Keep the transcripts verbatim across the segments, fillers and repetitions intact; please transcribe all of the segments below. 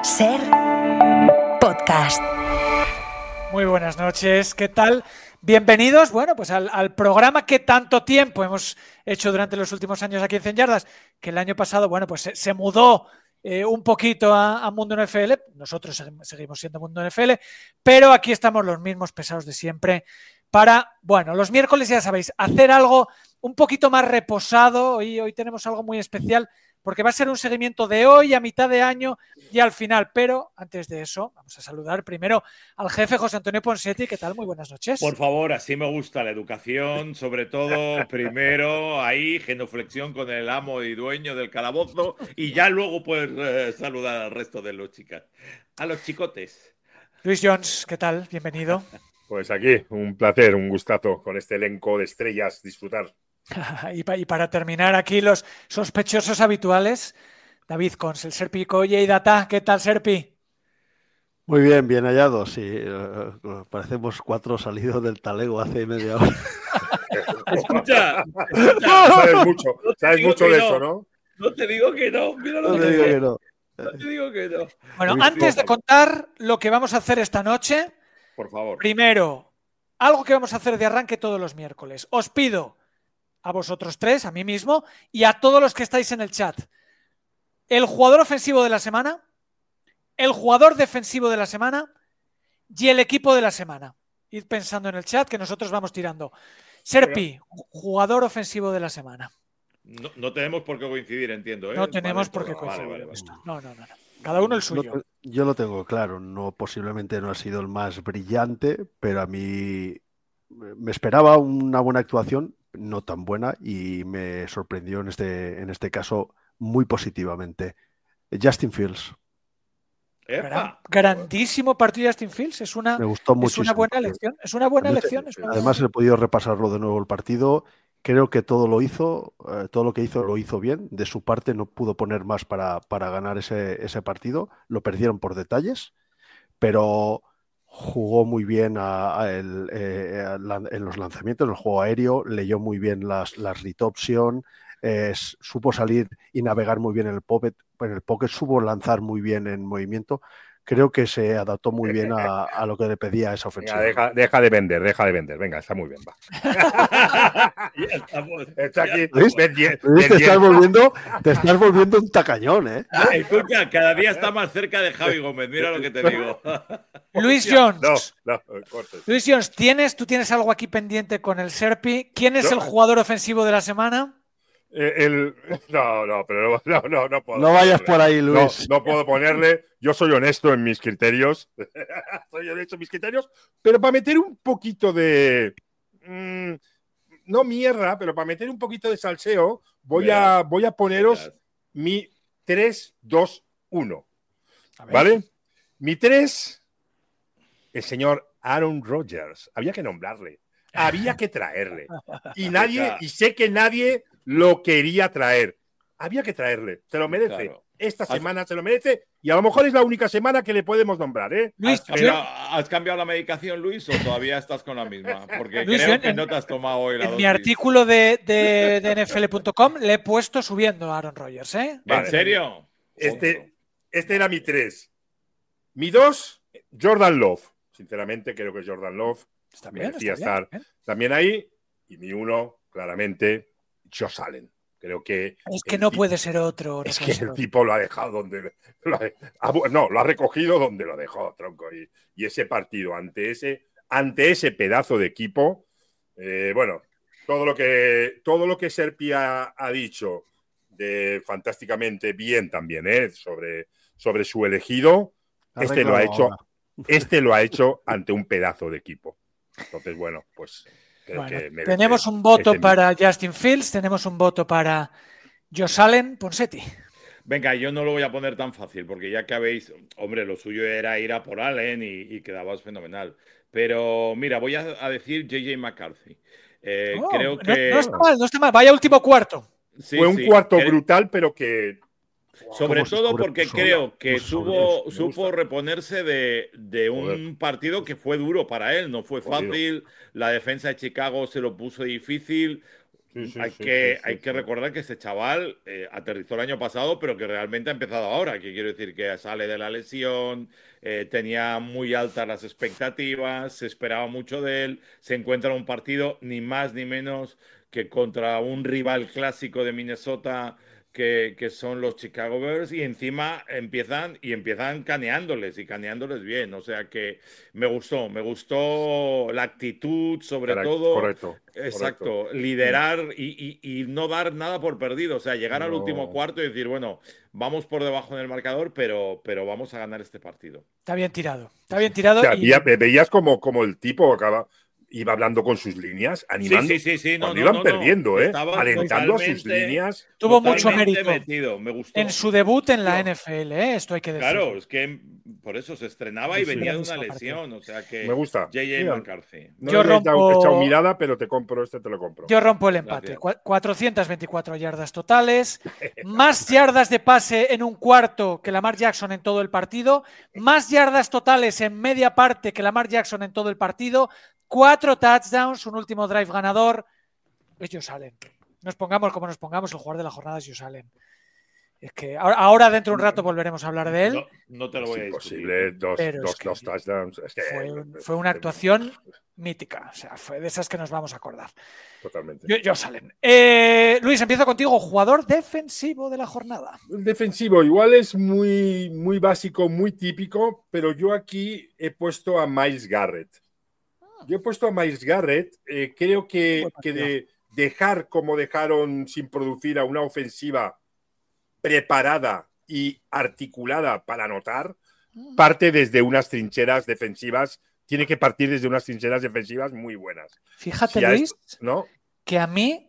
Ser Podcast. Muy buenas noches, ¿qué tal? Bienvenidos, bueno, pues al, al programa que tanto tiempo hemos hecho durante los últimos años aquí en cien Yardas, que el año pasado, bueno, pues se, se mudó eh, un poquito a, a Mundo N F L. Nosotros seguimos siendo Mundo N F L, pero aquí estamos los mismos pesados de siempre para, bueno, los miércoles ya sabéis, hacer algo un poquito más reposado. Hoy, hoy tenemos algo muy especial porque va a ser un seguimiento de hoy a mitad de año y al final. Pero antes de eso, vamos a saludar primero al jefe José Antonio Ponseti. ¿Qué tal? Muy buenas noches. Por favor, así me gusta la educación, sobre todo primero ahí, genuflexión con el amo y dueño del calabozo y ya luego puedes eh, saludar al resto de los chicas, a los chicotes. Luis Jones, ¿qué tal? Bienvenido. Pues aquí, un placer, un gustazo con este elenco de estrellas disfrutar. y, pa y para terminar aquí los sospechosos habituales, David Cons, el Serpi Colle y Data. ¿Qué tal, Serpi? Muy bien, bien hallados, sí. Uh, parecemos cuatro salidos del talego hace media hora. Escucha, sabes mucho, no sabes mucho de no. eso, ¿no? No te digo que no, mira lo no que te digo que no. No te digo que no. Bueno, antes de contar lo que vamos a hacer esta noche, por favor. Primero, algo que vamos a hacer de arranque todos los miércoles. Os pido a vosotros tres, a mí mismo y a todos los que estáis en el chat, el jugador ofensivo de la semana, el jugador defensivo de la semana y el equipo de la semana. Id pensando en el chat que nosotros vamos tirando. Serpi, jugador ofensivo de la semana. No, no tenemos por qué coincidir, entiendo, ¿eh? No tenemos vale, por qué vale, coincidir. Vale, vale, vale. No, no, no, no. Cada uno el suyo. No, yo lo tengo claro. No, posiblemente no ha sido el más brillante, pero a mí me esperaba una buena actuación, no tan buena, y me sorprendió en este, en este caso muy positivamente. Justin Fields. Gran, grandísimo partido de Justin Fields. Es una, me gustó es una buena elección. Es una buena elección. Es una Además, buena... he podido repasarlo de nuevo el partido. Creo que todo lo hizo, eh, todo lo que hizo lo hizo bien. De su parte no pudo poner más para, para ganar ese, ese partido. Lo perdieron por detalles, pero jugó muy bien a, a el, eh, a la, en los lanzamientos, en el juego aéreo, leyó muy bien las, las read option, eh, supo salir y navegar muy bien en el pocket, en el pocket, supo lanzar muy bien en movimiento. Creo que se adaptó muy bien a, a lo que le pedía esa ofensiva. Venga, deja, deja de vender, deja de vender. Venga, está muy bien, va. Ya estamos. Está aquí. Luis, vendi- Luis, te, estás volviendo, te estás volviendo un tacañón, ¿eh? Escucha, cada día está más cerca de Javi Gómez. Mira lo que te digo. Luis Jones. No, no, cortes. Luis Jones, ¿tienes, tú tienes algo aquí pendiente con el Serpi. ¿Quién es no. el jugador ofensivo de la semana? Eh, el, no, no, pero no, no, no puedo. No vayas ponerle. por ahí, Luis. No, no puedo ponerle. Yo soy honesto en mis criterios. soy honesto en mis criterios. Pero para meter un poquito de. Mmm, no mierda, pero para meter un poquito de salseo, voy, a, voy a poneros Verás. mi tres dos uno. ¿Vale? Mi tres, el señor Aaron Rodgers. Había que nombrarle. Había que traerle. Y nadie, y sé que nadie lo quería traer. Había que traerle. Se lo merece. Claro. Esta semana se lo merece. Y a lo mejor es la única semana que le podemos nombrar, ¿eh? Luis, ¿Has, cambiado, ¿Has cambiado la medicación, Luis, o todavía estás con la misma? Porque Luis, creo que en, no te has tomado hoy la En dosis. mi artículo de, de, de N F L punto com le he puesto subiendo a Aaron Rodgers, ¿eh? Vale. ¿En serio? Este, este era mi tres. Mi dos, Jordan Love. Sinceramente, creo que Jordan Love está bien, merecía está bien, estar ¿eh? también ahí. Y mi uno, claramente, Josh Allen. Creo que es que no tipo, puede ser otro. Es que el tipo lo ha dejado donde lo ha, no, lo ha recogido donde lo dejó, tronco. Y, y ese partido ante ese, ante ese pedazo de equipo, eh, bueno, todo lo que todo lo que Serpi ha, ha dicho de fantásticamente bien también, ¿eh? sobre, sobre su elegido, este lo ha hecho, este lo ha hecho ante un pedazo de equipo. Entonces, bueno, pues. Bueno, que tenemos un voto este para mismo. Justin Fields, tenemos un voto para Josh Allen. Ponseti. Venga, yo no lo voy a poner tan fácil, porque ya que habéis, hombre, lo suyo era ir a por Allen y, y quedabas fenomenal. Pero mira, voy a, a decir J J McCarthy. Eh, oh, creo que... No, no está mal, no está mal. Vaya último cuarto. Sí, Fue un sí, cuarto que... brutal, pero que... Sobre todo porque creo que supo, supo reponerse de, de un partido que fue duro para él, no fue fácil, la defensa de Chicago se lo puso difícil, Sí, sí, hay sí, que, sí, sí, hay que sí. recordar que este chaval eh, aterrizó el año pasado, pero que realmente ha empezado ahora. Que quiero decir que sale de la lesión, eh, tenía muy altas las expectativas, se esperaba mucho de él, se encuentra en un partido ni más ni menos que contra un rival clásico de Minnesota que, que son los Chicago Bears y encima empiezan y empiezan caneándoles y caneándoles bien. O sea que me gustó, me gustó la actitud, sobre Carac- todo. Correcto, correcto. Exacto, liderar y, y- y no dar nada por perdido, o sea, llegar al último No. cuarto y decir, bueno, vamos por debajo en el marcador, pero, pero vamos a ganar este partido. Está bien tirado. Está bien O tirado sea, y veía- veías como, como el tipo acaba, iba hablando con sus líneas, Sí, animando, sí, sí, sí, no, cuando no, iban no, no. perdiendo, ¿eh? Estaba Alentando a sus totalmente, líneas. tuvo mucho totalmente mérito metido, me gustó. en su debut en la Tío, N F L, ¿eh? Esto hay que decirlo. claro, es que por eso se estrenaba Sí, y sí. venía de una Grandísimo partido. lesión, o sea que Me gusta. J J Mira, McCarthy. no Yo le he dado- rompo- echado mirada, pero te compro este, te lo compro. Yo rompo el empate. Gracias. Cua- cuatrocientas veinticuatro yardas totales, más yardas de pase en un cuarto que Lamar Jackson en todo el partido, más yardas totales en media parte que Lamar Jackson en todo el partido, cuatro touchdowns, un último drive ganador. Es Josh Allen. Nos pongamos como nos pongamos, el jugador de la jornada es Josh Allen. Es que ahora, ahora dentro de un rato volveremos a hablar de él. No, no te lo voy a Es discutir. imposible, dos, Pero es dos, que dos touchdowns. Es que, Fue, un- fue una actuación mítica. O sea, fue de esas que nos vamos a acordar. Totalmente. Yo, Josh Allen. Eh, Luis, empiezo contigo. Jugador defensivo de la jornada. El defensivo igual es muy, muy básico, muy típico, pero yo aquí he puesto a Myles Garrett. Yo he puesto a Myles Garrett, eh, creo que, Buen que partido. de dejar como dejaron sin producir a una ofensiva preparada y articulada para anotar, parte desde unas trincheras defensivas, tiene que partir desde unas trincheras defensivas muy buenas. Fíjate, Si a Luis, esto- ¿no? que a mí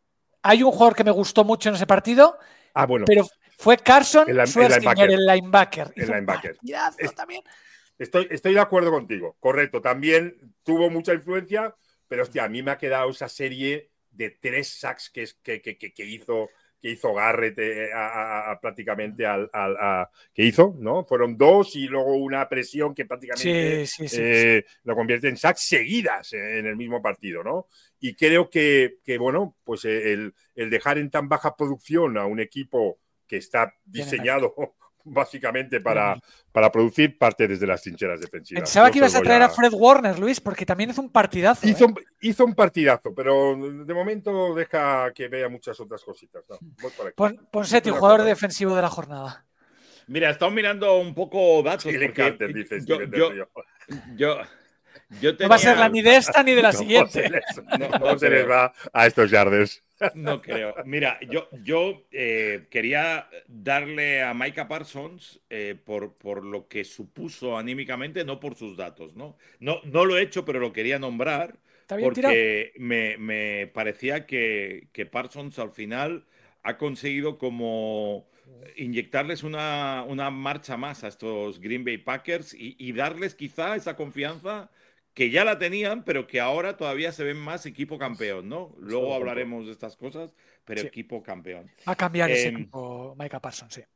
hay un jugador que me gustó mucho en ese partido, Ah, bueno, pero fue Carson El lim- el Schwarzenegger, linebacker. el linebacker. El Hizo un linebacker. partidazo Es- también. Estoy, estoy de acuerdo contigo, correcto. También tuvo mucha influencia, pero hostia, a mí me ha quedado esa serie de tres sacks que, que, que, que hizo, que hizo Garrett eh, a, a, a, prácticamente al, al a, que hizo, ¿no? Fueron dos y luego una presión que prácticamente Sí, sí, sí, eh, lo convierte en sacks seguidas en el mismo partido, ¿no? Y creo que, que bueno, pues el, el dejar en tan baja producción a un equipo que está diseñado básicamente para, para producir parte desde las trincheras defensivas. Pensaba Yo que ibas os a voy traer a Fred Warner, Luis, porque también hizo un partidazo. Hizo, ¿eh? un- hizo un partidazo, pero de momento deja que vea muchas otras cositas. No, voy por aquí. Pon, Ponseti, Estoy de jugador acuerdo. defensivo de la jornada. Mira, he estado mirando un poco datos. Sí, le porque encanta, dice yo, Steven yo, del Río. yo, yo No va a ser tenía- la ni de esta ni de la ¿Cómo siguiente. se les, No, cómo no se les creo. va a estos yardes? No creo. Mira, yo, yo eh, quería darle a Micah Parsons eh, por, por lo que supuso anímicamente, no por sus datos, ¿no? No, no lo he hecho, pero lo quería nombrar Está bien tirado. porque me, me parecía que, que Parsons al final ha conseguido como inyectarles una, una marcha más a estos Green Bay Packers y, y darles quizá esa confianza que ya la tenían, pero que ahora todavía se ven más equipo campeón, ¿no? Luego Estoy de hablaremos de estas cosas, pero Sí. equipo campeón. Va a cambiar ese Em, equipo, Micah Parsons, sí.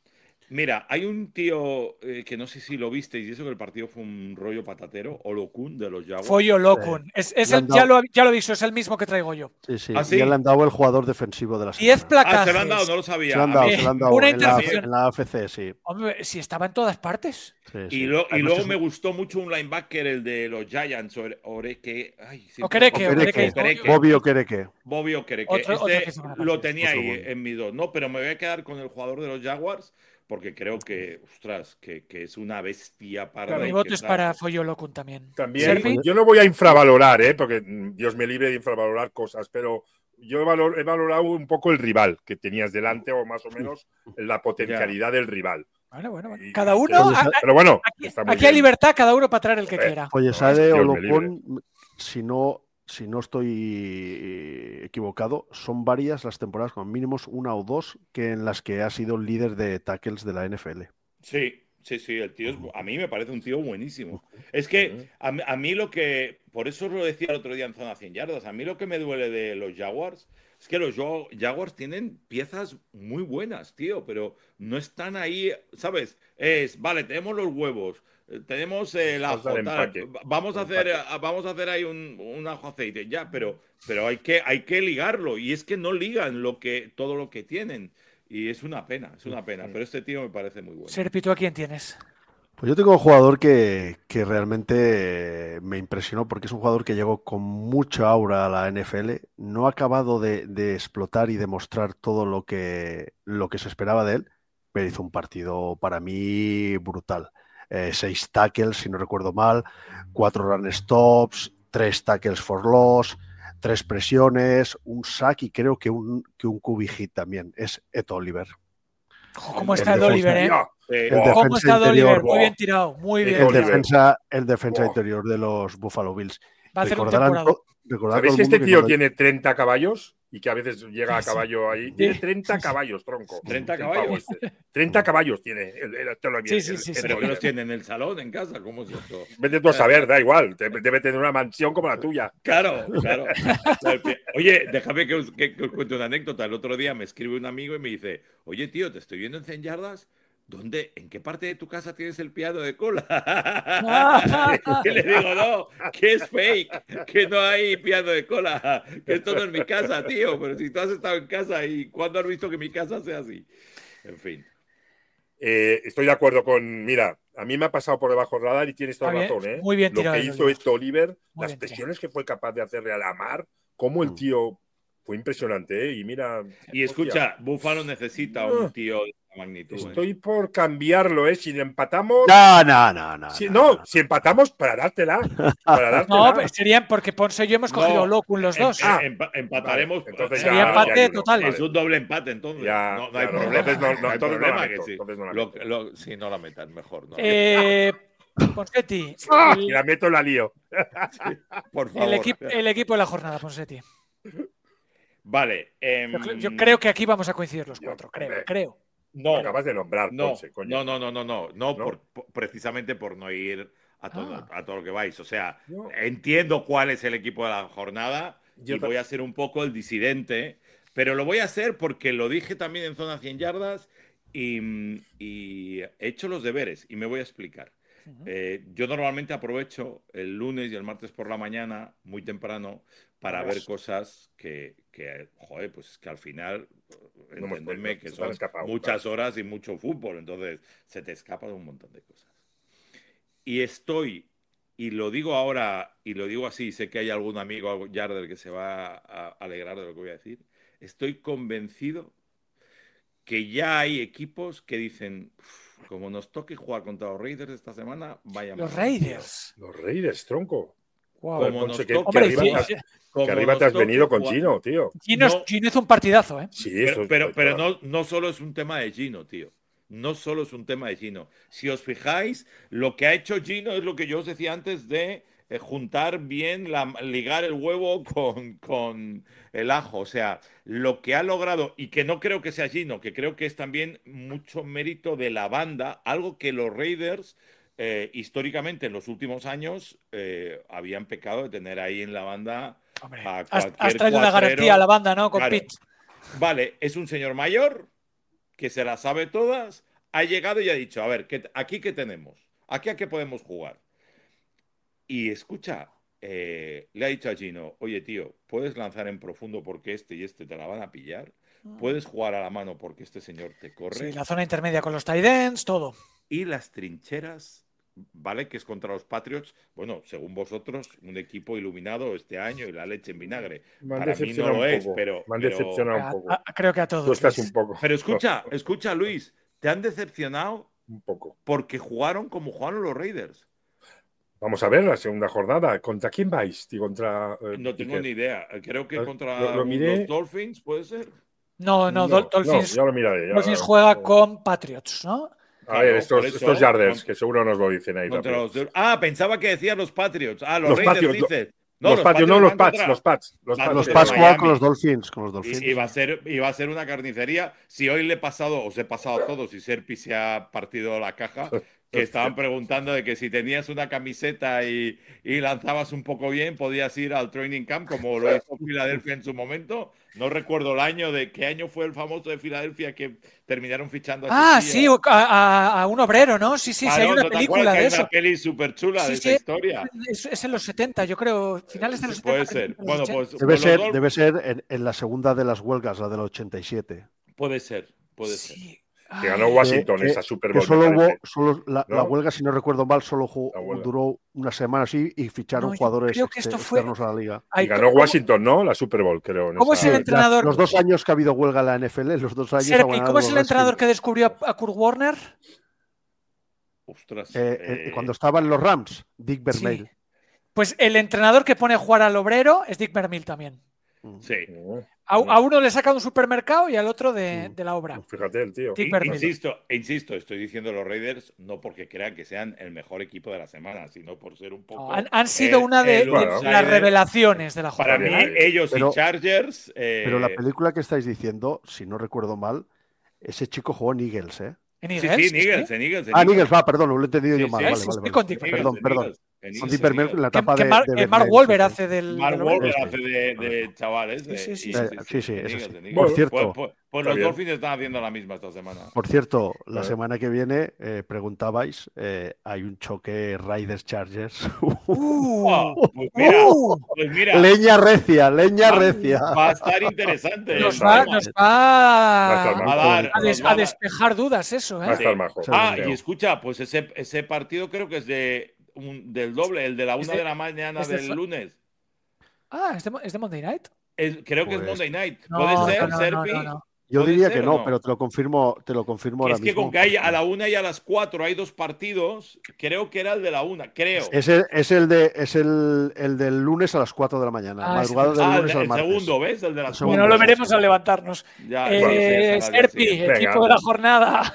Mira, hay un tío eh, que no sé si lo visteis y eso que el partido fue un rollo patatero, Olokun de los Jaguars. Follo Lokun. Es, es Le el, han ya, dado- lo, ya lo he visto, es el mismo que traigo yo. Sí, sí. ¿Ah, sí? Y le han dado el jugador defensivo de la Diez semana. placajes. Ah, se lo han dado, no lo sabía. Se lo han A dado, mí- se lo han dado. Una en, la, intercepción. en la A F C, sí. Hombre, si estaba en todas partes. sí, Y, sí. lo- y Además luego es me un- gustó mucho un linebacker, el de los Giants, Ore- Oreque. Ay, sí, Okereke, Okereke. Okereke. Bobby Okereke. Bobby Okereke. Otro- otro Este que hizo buena lo partida. tenía ahí Otro bueno. en mi dos, ¿no? Pero me voy a quedar con el jugador de los Jaguars porque creo que, ostras, que, que es una bestia parda. Claro, y Mi que voto es está- para Follo Lokun también. También, Servi. yo no voy a infravalorar, ¿eh? Porque mm, Dios me libre de infravalorar cosas, pero yo he, valor- he valorado un poco el rival que tenías delante, o más o menos la potencialidad del rival. Bueno, bueno, bueno. Y- Cada y uno. creo- a- a- pero bueno, aquí está muy aquí hay bien. libertad, cada uno para traer el que Eh, quiera. Oye, No, Sade Dios o me Locón, si no, si no estoy eh, equivocado, son varias las temporadas, con mínimos una o dos, que en las que ha sido líder de tackles de la N F L. Sí, sí, sí, el tío es, a mí me parece un tío buenísimo. Es que a, mí- a mí lo que, por eso os lo decía el otro día en Zona cien Yardas, a mí lo que me duele de los Jaguars es que los Jo- Jaguars tienen piezas muy buenas, tío, pero no están ahí, ¿sabes? Es, vale, tenemos los huevos, tenemos el ajo, Falta el tal, empaque. vamos a El hacer, empaque. vamos a hacer ahí un, un ajo aceite, ya, pero, pero hay que, hay que ligarlo y es que no ligan lo que, todo lo que tienen y es una pena, es una pena, pero este tío me parece muy bueno. Serpi, ¿tú a quién tienes? Pues yo tengo un jugador que, que realmente me impresionó porque es un jugador que llegó con mucha aura a la N F L, no ha acabado de, de explotar y demostrar todo lo que, lo que se esperaba de él, pero hizo un partido para mí brutal. Eh, seis tackles, si no recuerdo mal, cuatro run stops, tres tackles for loss, tres presiones, un sack y creo que un, que un Q B hit también. Es Ed Oliver. Ojo, ¿cómo El está el defensa- Oliver, eh? Eh, El ¿Cómo defensa está el interior, Oliver? Muy wow. bien tirado, muy bien El El tirado. defensa, el defensa Wow. interior de los Buffalo Bills. Va a hacer un Recordarán temporada. to- recordad ¿Sabéis todo que el este mundo tío cuando- tiene treinta caballos? Y que a veces llega a Sí. caballo ahí. Sí. Tiene treinta caballos, tronco. ¿treinta El pavo caballos? este. treinta caballos tiene. El, el, te lo Sí, el- sí, sí, el- sí. ¿Pero que los tiene en el salón, en casa? ¿Cómo es esto? Vete tú a saber, da igual. te- Debe tener una mansión como la tuya. Claro, claro. Oye, déjame que os, que- que os cuente una anécdota. El otro día me escribe un amigo y me dice, oye, tío, te estoy viendo en cien yardas. ¿Dónde, en qué parte de tu casa tienes el piano de cola? Y le digo, no, que es fake, que no hay piano de cola, que esto no es mi casa, tío. Pero si tú has estado en casa y ¿cuándo has visto que mi casa sea así? En fin. Eh, estoy de acuerdo con. Mira, a mí me ha pasado por debajo del radar y tienes toda Está bien, razón, ¿eh? muy bien Lo tirado que el hizo Oliver. esto Oliver, Muy las bien presiones que fue capaz de hacerle a la mar, cómo el Mm. tío fue impresionante, ¿eh? Y mira. Y escucha, Buffalo necesita un tío de esa magnitud. ¿eh? Estoy por cambiarlo, ¿eh? Si empatamos. No, no, no, no. Si, no, no, si empatamos, para dártela. Para dártela. No, pues serían porque Ponce y yo hemos cogido No, Locum los em- dos. em- Ah, empa- empataremos. vale, entonces Sería ya- empate ya hay uno, total. vale. Es un doble empate, entonces. Ya, no, no hay claro, problema. entonces no- no- hay entonces no la problema meto, que sí. entonces no la Lo- meto. lo- sí, no la metan, mejor. No. Eh, Ponsetti, ¡Ah! el, Y la meto, la lío. Por favor. el, equipo, el equipo de la jornada, Ponsetti. Vale. em, Yo, cre- yo creo que aquí vamos a coincidir los Yo, cuatro, creo, hombre. creo. No, Acabas de nombrar, no, Ponce, coño. no, no, no, no, no, no, ¿No? por- por- precisamente por no ir a todo, Ah. a todo lo que vais. O sea, Yo- entiendo cuál es el equipo de la jornada Yo y ta- voy a ser un poco el disidente, pero lo voy a hacer porque lo dije también en zona cien yardas y, y he hecho los deberes y me voy a explicar. Eh, yo normalmente aprovecho el lunes y el martes por la mañana, muy temprano, para ver cosas que, que, joder, pues es que al final, No hemos entenderme vuelto, que se te han son escapado, muchas claro. horas y mucho fútbol, entonces se te escapa de un montón de cosas. Y estoy, y lo digo ahora, y lo digo así, sé que hay algún amigo Yarder que se va a alegrar de lo que voy a decir, estoy convencido que ya hay equipos que dicen, "Uf, como nos toque jugar contra los Raiders esta semana, vaya Los mal, Raiders. Los Raiders, tronco. Wow. Como Ponce, nos que, toque- que Hombre, arriba, sí, te has- sí. Como que arriba nos te has toque venido con jugar- Gino, tío. Gino, No. Gino hizo un partidazo, ¿eh? Sí, Pero, eso pero, es- pero no, no solo es un tema de Gino, tío. No solo es un tema de Gino. Si os fijáis, lo que ha hecho Gino es lo que yo os decía antes de eh, juntar bien, la, ligar el huevo con, con el ajo. O sea, lo que ha logrado, y que no creo que sea Gino, que creo que es también mucho mérito de la banda, algo que los Raiders, eh, históricamente en los últimos años, eh, habían pecado de tener ahí en la banda Hombre, a has, cualquier has traído una cuatrero. garantía a la banda, ¿no? Con Claro. Pitt. Vale, es un señor mayor que se las sabe todas, ha llegado y ha dicho, a ver, ¿qué, ¿aquí qué tenemos? ¿Aquí a qué podemos jugar? Y escucha, eh, le ha dicho a Gino, oye tío, puedes lanzar en profundo porque este y este te la van a pillar, puedes jugar a la mano porque este señor te corre, Sí, la zona intermedia con los tight ends, todo. y las trincheras, ¿vale? Que es contra los Patriots, bueno, según vosotros, un equipo iluminado este año y la leche en vinagre. Me han Para mí no decepcionado lo un es, poco. pero... Me han pero- decepcionado un A- poco. a- creo que a todos. Tú estás Luis. un poco. Pero escucha, escucha Luis, te han decepcionado Un poco. porque jugaron como jugaron los Raiders. Vamos a ver la segunda jornada. ¿Contra quién vais? Tío, contra, eh, No tengo Piquet. ni idea. Creo que Lo- contra lo- lo miré. los Dolphins, ¿puede ser? No, no, Dol- Dolphins, ya lo miraré. ya- Dolphins juega con Patriots, ¿no? A ver, Claro, estos, por eso, estos Yarders, con- que seguro nos lo dicen ahí Contra también. los- Ah, pensaba que decían los Patriots. Ah, los, Los Raiders Patriots, lo- dices. los Patriots, no los van Pats, contra- los Pats. Los van Pats. Los contra Pats juegan con Miami. los Dolphins, con los Dolphins. Y, y va a ser, y va a ser una carnicería. Si hoy le he pasado, os he pasado a todos y Serpi se ha partido la caja, que estaban preguntando de que si tenías una camiseta y, y lanzabas un poco bien, podías ir al training camp como lo hizo Filadelfia en su momento. No recuerdo el año, de qué año fue el famoso de Filadelfia que terminaron fichando a Ah, ese sí, tío. a, a- a un obrero, ¿no? Sí, sí, sí, Ah, hay no, una ¿no te película acuerdas que de hay eso. una peli súper chula Sí, de sí, esa historia? es, es en los setenta, yo creo, finales de los Sí, setenta. puede ser. principios de los Bueno, ochenta. pues, Debe pues los ser, dos- debe ser en, en la segunda de las huelgas, la del ochenta y siete. puede ser, puede ser. Sí. Que ganó Ay, Washington Que- esa Super que Bowl, me solo hubo, parece. solo la, ¿No? la huelga, si no recuerdo mal, solo jugó- La huelga. duró una semana así y ficharon No, yo jugadores creo que exter- esto fue- externos a la liga. ay, Y ganó ¿cómo- Washington, ¿no? La Super Bowl, creo. en ¿Cómo esa- es el Sí, entrenador? las- los dos años que ha habido huelga en la N F L, los dos años ha Serpi, ganado ¿cómo es los el entrenador que Redskins. descubrió a, a Kurt Warner? Ostras. Eh, eh, eh, cuando estaban los Rams, Dick Vermeil. Sí. Pues el entrenador que pone a jugar al obrero es Dick Vermeil también. sí. A, a uno le saca un supermercado y al otro de, Mm. de la obra. Fíjate el tío. Dick In- Vermeil. Insisto, insisto, estoy diciendo los Raiders no porque crean que sean el mejor equipo de la semana, sino por ser un poco. No, han, han sido el- una de, el de outsider. las revelaciones de la Para jornada. mí, Está bien. ellos Pero- y Chargers. eh, Pero la película que estáis diciendo, si no recuerdo mal, ese chico jugó en Eagles, ¿eh? En Sí, Eagles, sí, en Eagles, en Eagles. en Ah, en Eagles. Eagles, va, perdón, lo he entendido Sí, yo mal. sí, vale, sí, vale, sí, vale. contigo. En Eagles, Perdón, en perdón. Eagles, en Con Eagles, Dick en Vermeil, Eagles. la Que, etapa que de, Mar- de que Mark Vermeil, Wahlberg sí, sí. hace del. Mark del Wahlberg obrero. hace de, de chavales. Sí, sí, eh, sí, y- sí. Sí, sí, en eso Eagles, sí. en Eagles. Por Pues- cierto, Pues, pues Está los bien. Dolphins están haciendo la misma esta semana. por cierto, la Vale. semana que viene, eh, preguntabais, eh, hay un choque Raiders-Chargers. Uh, Pues mira, uh, pues mira, leña recia, leña va, recia. va a estar interesante. nos Está va, bien. nos Va a estar va Va a dar- a, des- nos va a a dar- despejar dudas eso, Va a ¿eh? estar majo. Ah, creo. y escucha, pues ese, ese partido creo que es de un- del doble, el de la Es una de- de la mañana es de del Fra- lunes. Ah, ¿es de, es de Monday Night? Es- creo que es Pues- Monday Night. No, ¿Puede no, ser, no, no, Serpi? no, no. Yo ¿Puede diría ser que o no, no? pero te lo confirmo, te lo confirmo Que ahora es que mismo. con que hay porque a la una y a las cuatro hay dos partidos, creo que era el de la una, creo. Es el, es el de es el, el del lunes a las cuatro de la mañana. Ah, ese madrugada puede del Ah, el, lunes el al martes. segundo, ¿ves? El de las El Bueno, segundo, lo sí, veremos sí. al levantarnos. Ya, Eh, bueno, sí, será el día Serpi, siguiente. equipo Venga. de la jornada.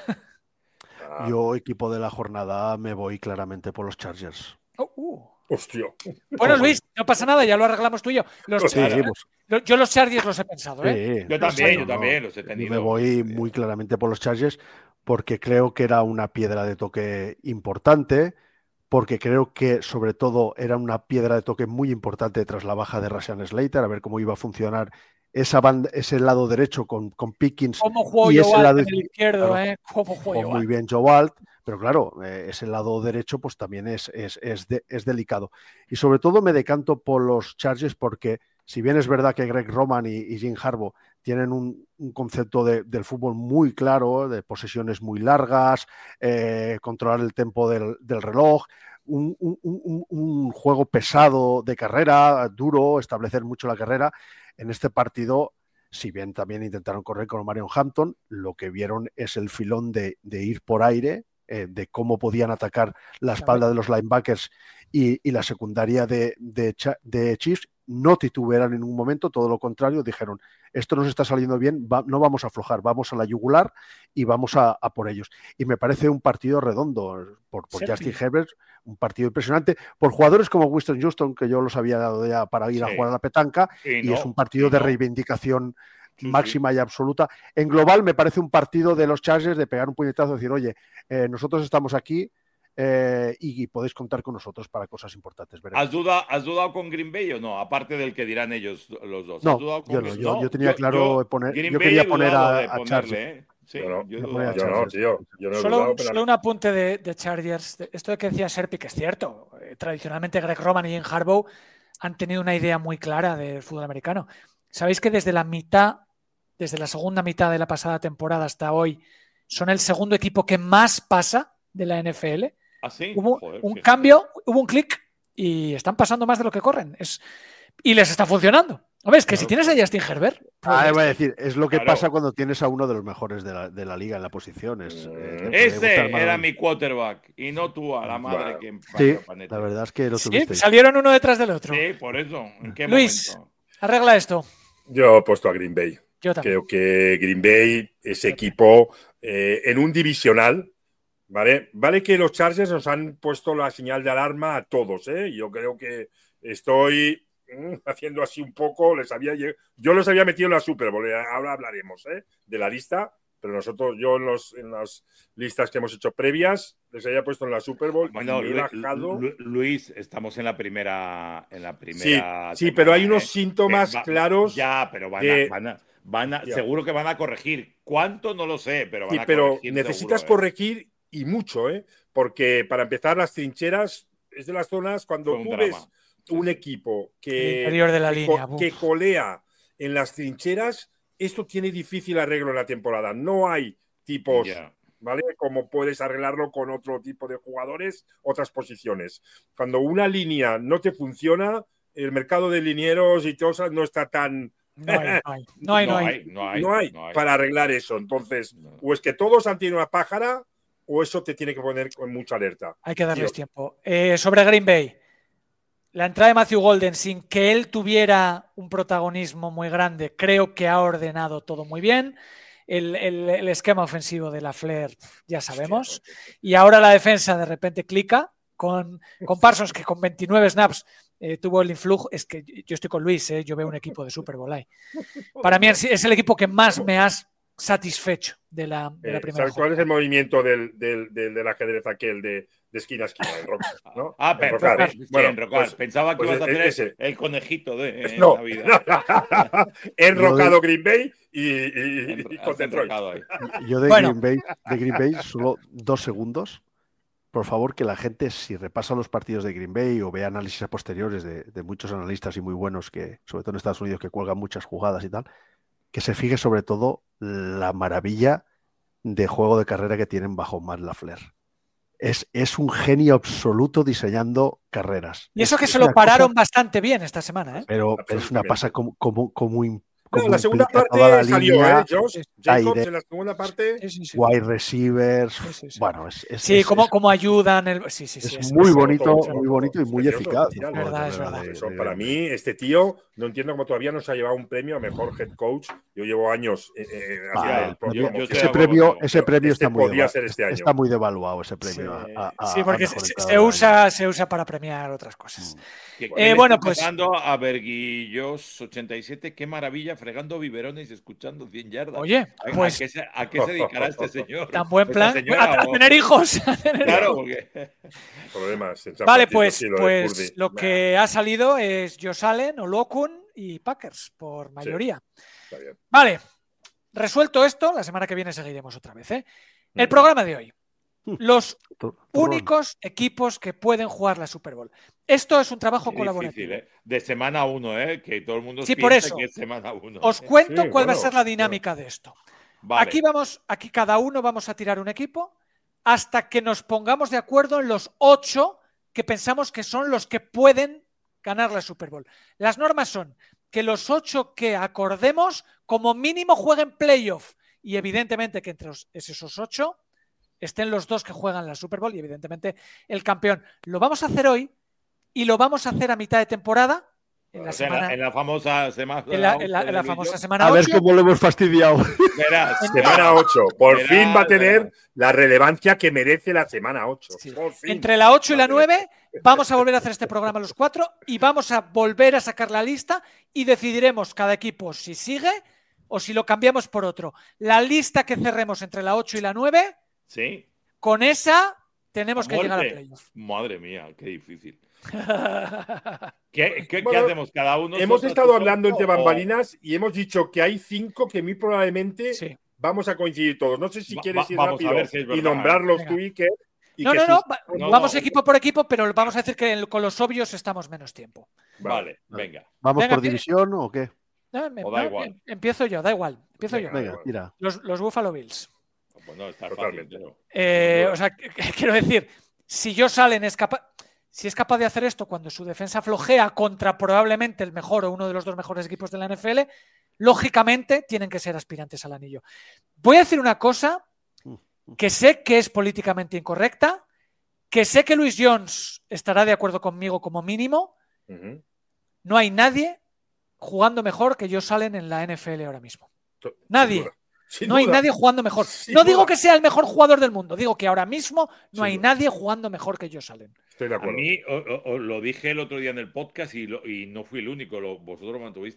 Ah, Yo, equipo de la jornada, me voy claramente por los Chargers. Oh, uh. hostia. Bueno, Luis, no pasa nada, ya lo arreglamos tú y yo. Los, Pues Sí, claro. pues, lo- yo los Chargers los he pensado, ¿eh? sí, Yo no, también, no, yo no. también los he Yo tenido. me voy muy claramente por los Chargers porque creo que era una piedra de toque importante, porque creo que sobre todo era una piedra de toque muy importante tras la baja de Rashawn Slater, a ver cómo iba a funcionar esa banda, ese lado derecho con, con Pickens. ¿Cómo juego Y yo ese Alt lado en el izquierdo, claro, eh? ¿Cómo juego jugó yo muy Alt? bien Joe Alt, pero claro, eh, ese lado derecho pues también es, es, es, de- es delicado. Y sobre todo me decanto por los Chargers porque si bien es verdad que Greg Roman y, y Jim Harbaugh tienen un, un concepto de- del fútbol muy claro, de posesiones muy largas, eh, controlar el tempo del, del reloj, un, un- un- un juego pesado de carrera, duro, establecer mucho la carrera, en este partido, si bien también intentaron correr con Marion Hampton, lo que vieron es el filón de, de ir por aire, eh, de cómo podían atacar la espalda de los linebackers y, y la secundaria de, de, Cha- de Chiefs. No titubearon en ningún momento, todo lo contrario, dijeron, esto nos está saliendo bien, va- no vamos a aflojar, vamos a la yugular y vamos a, a por ellos. Y me parece un partido redondo por, por Serpi. Justin Herbert, un partido impresionante, por jugadores como Winston Houston, que yo los había dado ya para ir a Sí. jugar a la petanca, Y y no, es un partido y de no. reivindicación Sí, máxima y absoluta. En global me parece un partido de los Chargers de pegar un puñetazo y decir, oye, eh, nosotros estamos aquí eh, y, y podéis contar con nosotros para cosas importantes. Veremos. ¿Has dudado, ¿Has dudado con Green Bay o no? Aparte del que dirán ellos los dos. ¿Has No, dudado con yo no, Green- yo- yo tenía claro poner- Green yo Bay quería he poner dudado a- de a ponerle, Chargers. ¿eh? Sí, Yo no, yo he yo ponía a dudado. Yo no, Chargers. tío. Yo no he Solo, dudado, un, pero solo un apunte de, de Chargers. De- Esto que decía Serpi, que es cierto. Eh, Tradicionalmente Greg Roman y Jim Harbaugh han tenido una idea muy clara del fútbol americano. Sabéis que desde la mitad, desde la segunda mitad de la pasada temporada hasta hoy, son el segundo equipo que más pasa de la N F L. ¿Ah, sí? Hubo Joder, un fíjate. cambio, hubo un clic y están pasando más de lo que corren. Es, y les está funcionando. Hombre, es que Claro. si tienes a Justin Herbert, Ah, pues, voy a decir, es lo que Claro. pasa cuando tienes a uno de los mejores de la, de la liga en la posición. Es, eh, te puede Ese gustar más o era menos. mi quarterback y no tú, a la madre Bueno. que Sí, parió, Panete. la verdad es que lo sí, tuviste. salieron uno detrás del otro. Sí, por eso. ¿En qué Luis. momento? Arregla esto. yo he puesto a Green Bay. Yo también. Creo que Green Bay, ese equipo, eh, en un divisional, ¿vale? Vale que los Chargers nos han puesto la señal de alarma a todos, ¿eh? Yo creo que estoy mm, haciendo así un poco, les había, lle- yo los había metido en la Super Bowl, eh, ahora hablaremos, ¿eh? De la lista, pero nosotros, yo en, los, en las listas que hemos hecho previas, les había puesto en la Super Bowl. Bueno, y me he bajado. Luis, estamos en la primera. En la primera sí, sí, pero hay unos ¿eh? síntomas va, claros. Ya, pero van de, a. Van a, van a seguro que van a corregir. ¿Cuánto? No lo sé, pero van sí, a pero corregir. Necesitas seguro, corregir ¿eh? Y mucho, ¿eh? Porque para empezar, las trincheras es de las zonas cuando tú drama. ves un equipo que, interior de la que, línea, que colea en las trincheras, esto tiene difícil arreglo en la temporada. No hay tipos, yeah. ¿vale? Como puedes arreglarlo con otro tipo de jugadores, otras posiciones. Cuando una línea no te funciona, el mercado de linieros y cosas no está tan... No hay, no hay, no hay, no hay, no hay, no hay, no hay para arreglar eso. Entonces, no. o es que todos han tenido una pájara o eso te tiene que poner con mucha alerta. Hay que darles Tío. tiempo. Eh, sobre Green Bay, la entrada de Matthew Golden, sin que él tuviera un protagonismo muy grande, creo que ha ordenado todo muy bien. El, el, el esquema ofensivo de LaFleur ya sabemos. Y ahora la defensa de repente clica con, con Parsons, que con veintinueve snaps eh, tuvo el influjo. Es que yo estoy con Luis, eh, yo veo un equipo de Super Bowl ahí. Para mí es el equipo que más me has satisfecho de la, de la primera. ¿Sabes cuál es el movimiento del, del, del, del ajedrez aquel de, de esquina a esquina? El rock, ¿no? Ah, pero sí, bueno, pues, pensaba que pues ibas a hacer ese. El conejito de eh, no, la vida. He enrocado Green Bay y, y, en, y con Detroit. Yo de, bueno. Green Bay, de Green Bay solo dos segundos. Por favor, que la gente, si repasa los partidos de Green Bay o ve análisis posteriores de, de muchos analistas y muy buenos, que sobre todo en Estados Unidos, que cuelgan muchas jugadas y tal, que se fije sobre todo la maravilla de juego de carrera que tienen bajo Matt LaFleur. Es, es un genio absoluto diseñando carreras. Y eso es, que se lo pararon cosa, bastante bien esta semana, ¿eh? Pero, pero es una pasa como, como, como, no, la segunda parte la salió, línea, ¿eh? Josh, Jacobs en la segunda parte. Sí, sí, sí. Wide receivers. Sí, sí, sí. Bueno, es. es sí, es, como, es, como ayudan. El... Sí, sí, es sí. Es muy bonito, muy bonito y muy eficaz. Es verdad, es verdad. Eso, para mí, este tío, no entiendo cómo todavía no se ha llevado un premio a mejor head coach. Yo llevo años eh, eh, ah, el, yo, yo ese premio, ese premio este está, muy podía ser este año. está muy devaluado, ese premio. Sí, a, a, sí porque a se, se, usa, se usa para premiar otras cosas. Que, eh, bueno, pues. Pasando a Verguillos ochenta y siete, qué maravilla, fregando biberones y escuchando cien yardas. Oye, pues. ¿A qué se, a qué se dedicará este señor? Tan buen plan. Señora, a, a o... tener hijos. A tener claro, hijos. porque. Problemas. Vale, pues, pues lo que ha salido es Josh Allen, Olokun y Packers, por mayoría. Sí, está bien. Vale. Resuelto esto, la semana que viene seguiremos otra vez. ¿eh? El programa de hoy. Los únicos equipos que pueden jugar la Super Bowl. Esto es un trabajo Qué colaborativo. Difícil, ¿eh? De semana uno, ¿eh? Que todo el mundo sí, piensa por eso, que es semana uno. Os cuento sí, cuál bueno, va a ser la dinámica bueno. de esto. Vale. Aquí vamos, aquí cada uno vamos a tirar un equipo hasta que nos pongamos de acuerdo en los ocho que pensamos que son los que pueden ganar la Super Bowl. Las normas son que los ocho que acordemos como mínimo jueguen playoff y evidentemente que entre esos ocho estén los dos que juegan la Super Bowl y evidentemente el campeón. Lo vamos a hacer hoy y lo vamos a hacer a mitad de temporada. En la, o sea, semana, en la famosa semana en la, en la, en la famosa semana a ocho. ver cómo lo hemos fastidiado. Verás, semana ocho. Por verás, fin va a tener verás. la relevancia que merece la semana ocho. Sí. Por fin. Entre la ocho y la nueve vamos a volver a hacer este programa los cuatro y vamos a volver a sacar la lista y decidiremos cada equipo si sigue o si lo cambiamos por otro. La lista que cerremos entre la ocho y la nueve, sí. Con esa tenemos que llegar a playoff. Madre mía, qué difícil. ¿Qué, qué, bueno, ¿Qué hacemos cada uno? Hemos estado hablando entre bambalinas o... y hemos dicho que hay cinco que muy probablemente sí. vamos a coincidir todos. No sé si quieres ir va, rápido si es verdad, y nombrarlos venga. tú y que. Y no, que no, no, sus... no, vamos no, equipo por equipo, pero vamos a decir que con los obvios estamos menos tiempo. Vale, venga. ¿Vamos venga, por división o qué? No, me, o da no, igual. Empiezo yo, da igual. Empiezo venga, yo. Venga, mira. Los, los Buffalo Bills. Bueno, está totalmente. Fácil, eh, o sea, quiero decir, si yo salen es capaz, si es capaz de hacer esto cuando su defensa flojea contra probablemente el mejor o uno de los dos mejores equipos de la N F L, lógicamente tienen que ser aspirantes al anillo. Voy a decir una cosa que sé que es políticamente incorrecta, que sé que Luis Jones estará de acuerdo conmigo como mínimo. Uh-huh. No hay nadie jugando mejor que Josh Allen en la N F L ahora mismo. Nadie. Sin Sin no duda. hay nadie jugando mejor. Sin no duda. digo que sea el mejor jugador del mundo, digo que ahora mismo no Sin hay duda. nadie jugando mejor que Josh Allen. Estoy de acuerdo. A mí o, o, lo dije el otro día en el podcast y, lo, y no fui el único, lo, vosotros lo mantuvisteis.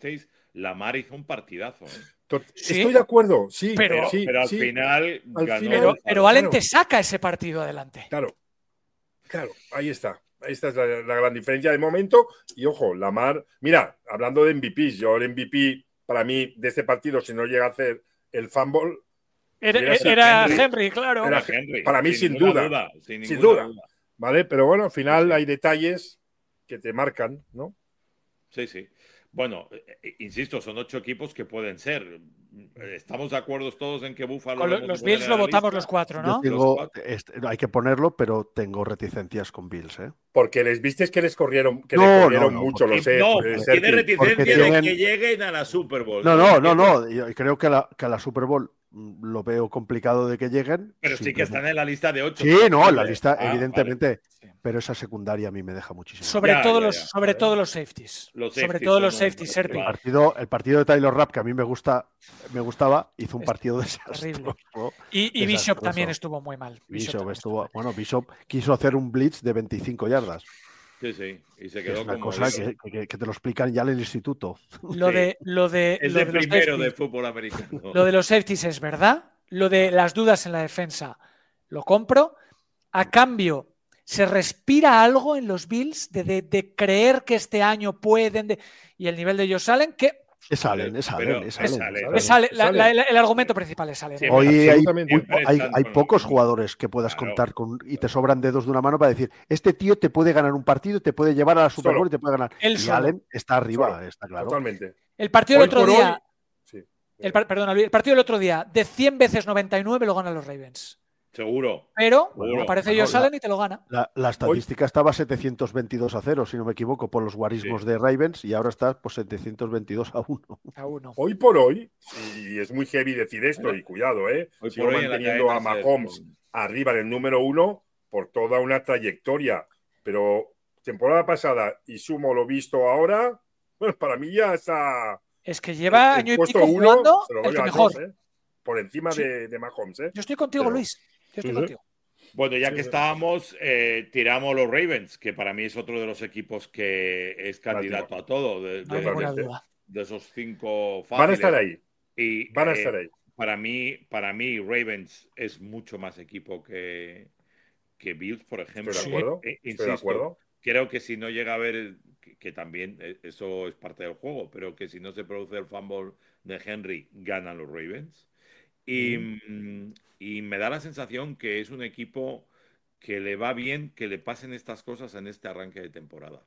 Lamar hizo un partidazo. ¿eh? Sí, Estoy de acuerdo, sí, Pero, sí, pero al sí. final Al ganó. final- Pero, pero Allen Claro. te saca ese partido adelante. Claro, claro, ahí está. Ahí está la, la gran diferencia de momento. Y ojo, Lamar, mira, hablando de M V Ps, yo el M V P para mí de este partido, si no llega a hacer el fumble, Era, hubiera sido era Henry. Henry, claro. Era- Era Henry, para mí, sin ninguna duda. sin, Sin ninguna duda. duda. ¿vale? Pero bueno, al final Sí, sí. hay detalles que te marcan, ¿no? Sí, sí. Bueno, eh, insisto, son ocho equipos que pueden ser. Estamos de acuerdo todos en que Buffalo. Con lo lo- hemos los de poner Bills en lo la votamos lista. los cuatro, Yo ¿no? digo, cuatro. este, hay que ponerlo, pero tengo reticencias con Bills, ¿eh? Porque les viste que les corrieron, que No, le corrieron no, no, mucho, lo Y sé. no, eh, porque- tiene Sergio. reticencia porque de tienen- que lleguen a la Super Bowl. No, no, no, ¿Entiendes? no. Yo creo que a la, que a la Super Bowl mm, lo veo complicado de que lleguen. Pero sí que están simplemente- en la lista de ocho. Sí, no, en la posibles. lista, Ah, evidentemente. Sí. Pero esa secundaria a mí me deja muchísimo. Sobre, Ya, todo, ya, los, ya. sobre todo los safeties. Los sobre safeties todo son los un- safeties, Serpi. El claro. partido, el partido de Taylor Rapp, que a mí me gusta, me gustaba, hizo un Es partido terrible. desastroso. Y, y Bishop Desastroso. también estuvo muy mal. Bishop también estuvo, bueno, Bishop quiso hacer un blitz de veinticinco yardas. Sí, sí. Y se Que quedó es una como. cosa que, que- que te lo explican ya en el instituto. Lo Sí. de, lo de, Es lo el de los primero de safeties, fútbol americano. lo de los safeties es verdad. Lo de las dudas en la defensa lo compro. A cambio, se respira algo en los Bills de, de- de creer que este año pueden. de- y el nivel de Josh Allen, que Es Allen, es Pero- Allen, es es Allen. Allen. es Allen, la- Allen. la- el, el argumento principal es Allen. Sí, Hoy hay, absolutamente. muy po- hay- Siempre hay están pocos con- jugadores que puedas Claro. contar con y te sobran dedos de una mano para decir, este tío te puede ganar un partido, te puede llevar a la Super Solo. Bowl y te puede ganar. Él y solo. Allen está arriba, Solo. está claro. Totalmente. El partido del Hoy otro por día. hoy- sí. El, par- perdona, el partido del otro día, de cien veces noventa y nueve lo ganan los Ravens. Seguro. Pero Seguro. aparece Bueno, Josh la- Allen y te lo gana. La, la estadística estaba setecientos veintidós a cero, si no me equivoco, por los guarismos Sí. de Ravens, y ahora está pues setecientos veintidós a uno. A uno. Hoy por hoy, y es muy heavy decir esto, y cuidado, ¿eh? Hoy Sigo por hoy en la manteniendo a cadena ser- Mahomes arriba en el número uno por toda una trayectoria. Pero temporada pasada y sumo lo visto ahora, bueno, para mí ya está. Es que lleva el año y puesto pico uno, jugando se lo el doy que a mejor. Josh, ¿eh? Por encima Sí. de, de Mahomes, ¿eh? Yo estoy contigo, Pero- Luis. Yo estoy Sí, sí. contigo. Bueno, ya Sí, que sí. estábamos, eh, tiramos los Ravens, que para mí es otro de los equipos que es candidato a todo, de, No hay de- ninguna Totalmente. duda. de esos cinco fáciles. Van a estar ahí. Y, Van a eh, estar ahí. Para mí, para mí, Ravens es mucho más equipo que, que Bills, por ejemplo. Estoy de Sí. acuerdo. Eh, Estoy de insisto, acuerdo. creo que si no llega a haber, que, que también eh, eso es parte del juego, pero que si no se produce el fumble de Henry, ganan los Ravens. Y, mm, y me da la sensación que es un equipo que le va bien que le pasen estas cosas en este arranque de temporada,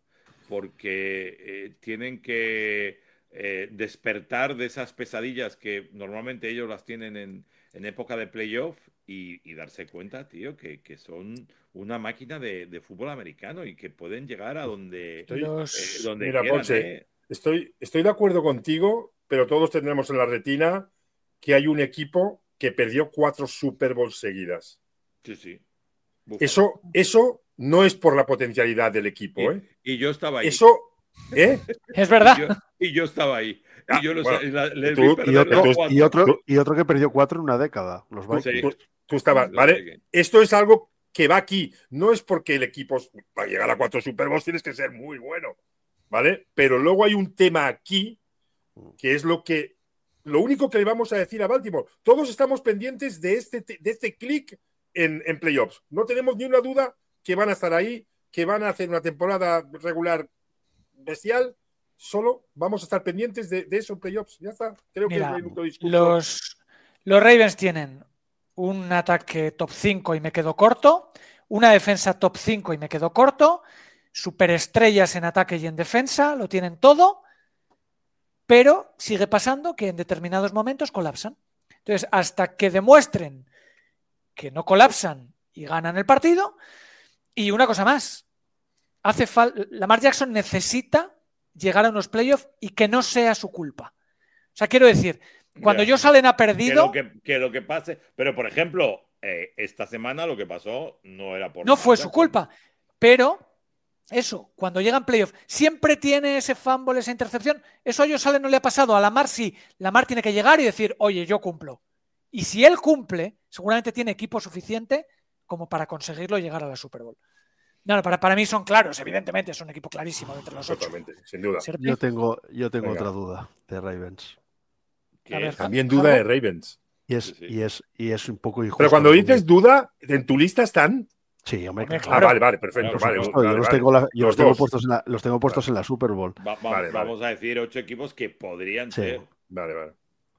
porque eh, tienen que eh, despertar de esas pesadillas que normalmente ellos las tienen en, en época de playoff y, y darse cuenta, tío, que, que son una máquina de, de fútbol americano y que pueden llegar a donde, Estoy- Los- eh, donde Mira, quieran. Ponce, ¿eh? Estoy, estoy de acuerdo contigo, pero todos tendremos en la retina que hay un equipo que perdió cuatro Super Bowls seguidas. Sí, sí. Búfalo. Eso, eso no es por la potencialidad del equipo, ¿eh? Y yo estaba ahí. Eso, ¿eh? Es verdad. Y yo, y yo estaba ahí. Ah, Y yo los, bueno, la- les tú- vi y perder Y otro, los cuatro. y, otro, y otro que perdió cuatro en una década, los Tú, Vikings. tú- tú estabas, Los ¿vale? Vikings. Esto es algo que va aquí. No es porque el equipo, para llegar a cuatro Super Bowls tienes que ser muy bueno, ¿vale? Pero luego hay un tema aquí que es lo que, lo único que le vamos a decir a Baltimore. Todos estamos pendientes de este, de este clic en, en playoffs. No tenemos ni una duda que van a estar ahí, que van a hacer una temporada regular bestial. Solo vamos a estar pendientes de, de esos playoffs. Ya está. Creo Mira, que es el único discurso. Los, los Ravens tienen un ataque top cinco y me quedo corto, una defensa top cinco y me quedo corto, superestrellas en ataque y en defensa, lo tienen todo, pero sigue pasando que en determinados momentos colapsan. Entonces, hasta que demuestren que no colapsan y ganan el partido, y una cosa más, hace falta, Lamar Jackson necesita llegar a unos playoffs y que no sea su culpa. O sea, quiero decir, cuando Ya. Josh Allen ha Que perdido, lo que, que lo que pase. Pero, por ejemplo, eh, esta semana lo que pasó no era por. no fue su Jackson. culpa. Pero eso, cuando llegan playoffs, siempre tiene ese fumble, esa intercepción. Eso a Josh Allen no le ha pasado. A Lamar sí. Lamar tiene que llegar y decir, oye, yo cumplo. Y si él cumple, seguramente tiene equipo suficiente como para conseguirlo y llegar a la Super Bowl. No, no, para, para mí son claros, evidentemente, es un equipo clarísimo de entre los ocho. Totalmente, sin duda. Serpi. Yo tengo, yo tengo Venga. otra duda de Ravens. ¿Qué A ver, es? También Harbaugh. duda de Ravens. Y es, Sí, sí. y es, y es un poco injusto. Pero cuando lo dices que- duda, ¿en tu lista están? Sí, hombre, Hombre, claro. Claro. Ah, vale, vale, perfecto. Por Vale, Por supuesto, supuesto, vale, yo los vale. tengo, la- yo Los los tengo dos. puestos en la, los tengo puestos en la Super Bowl. Va- va- Vale, vale. vamos a decir ocho equipos que podrían Sí. ser. Vale, vale.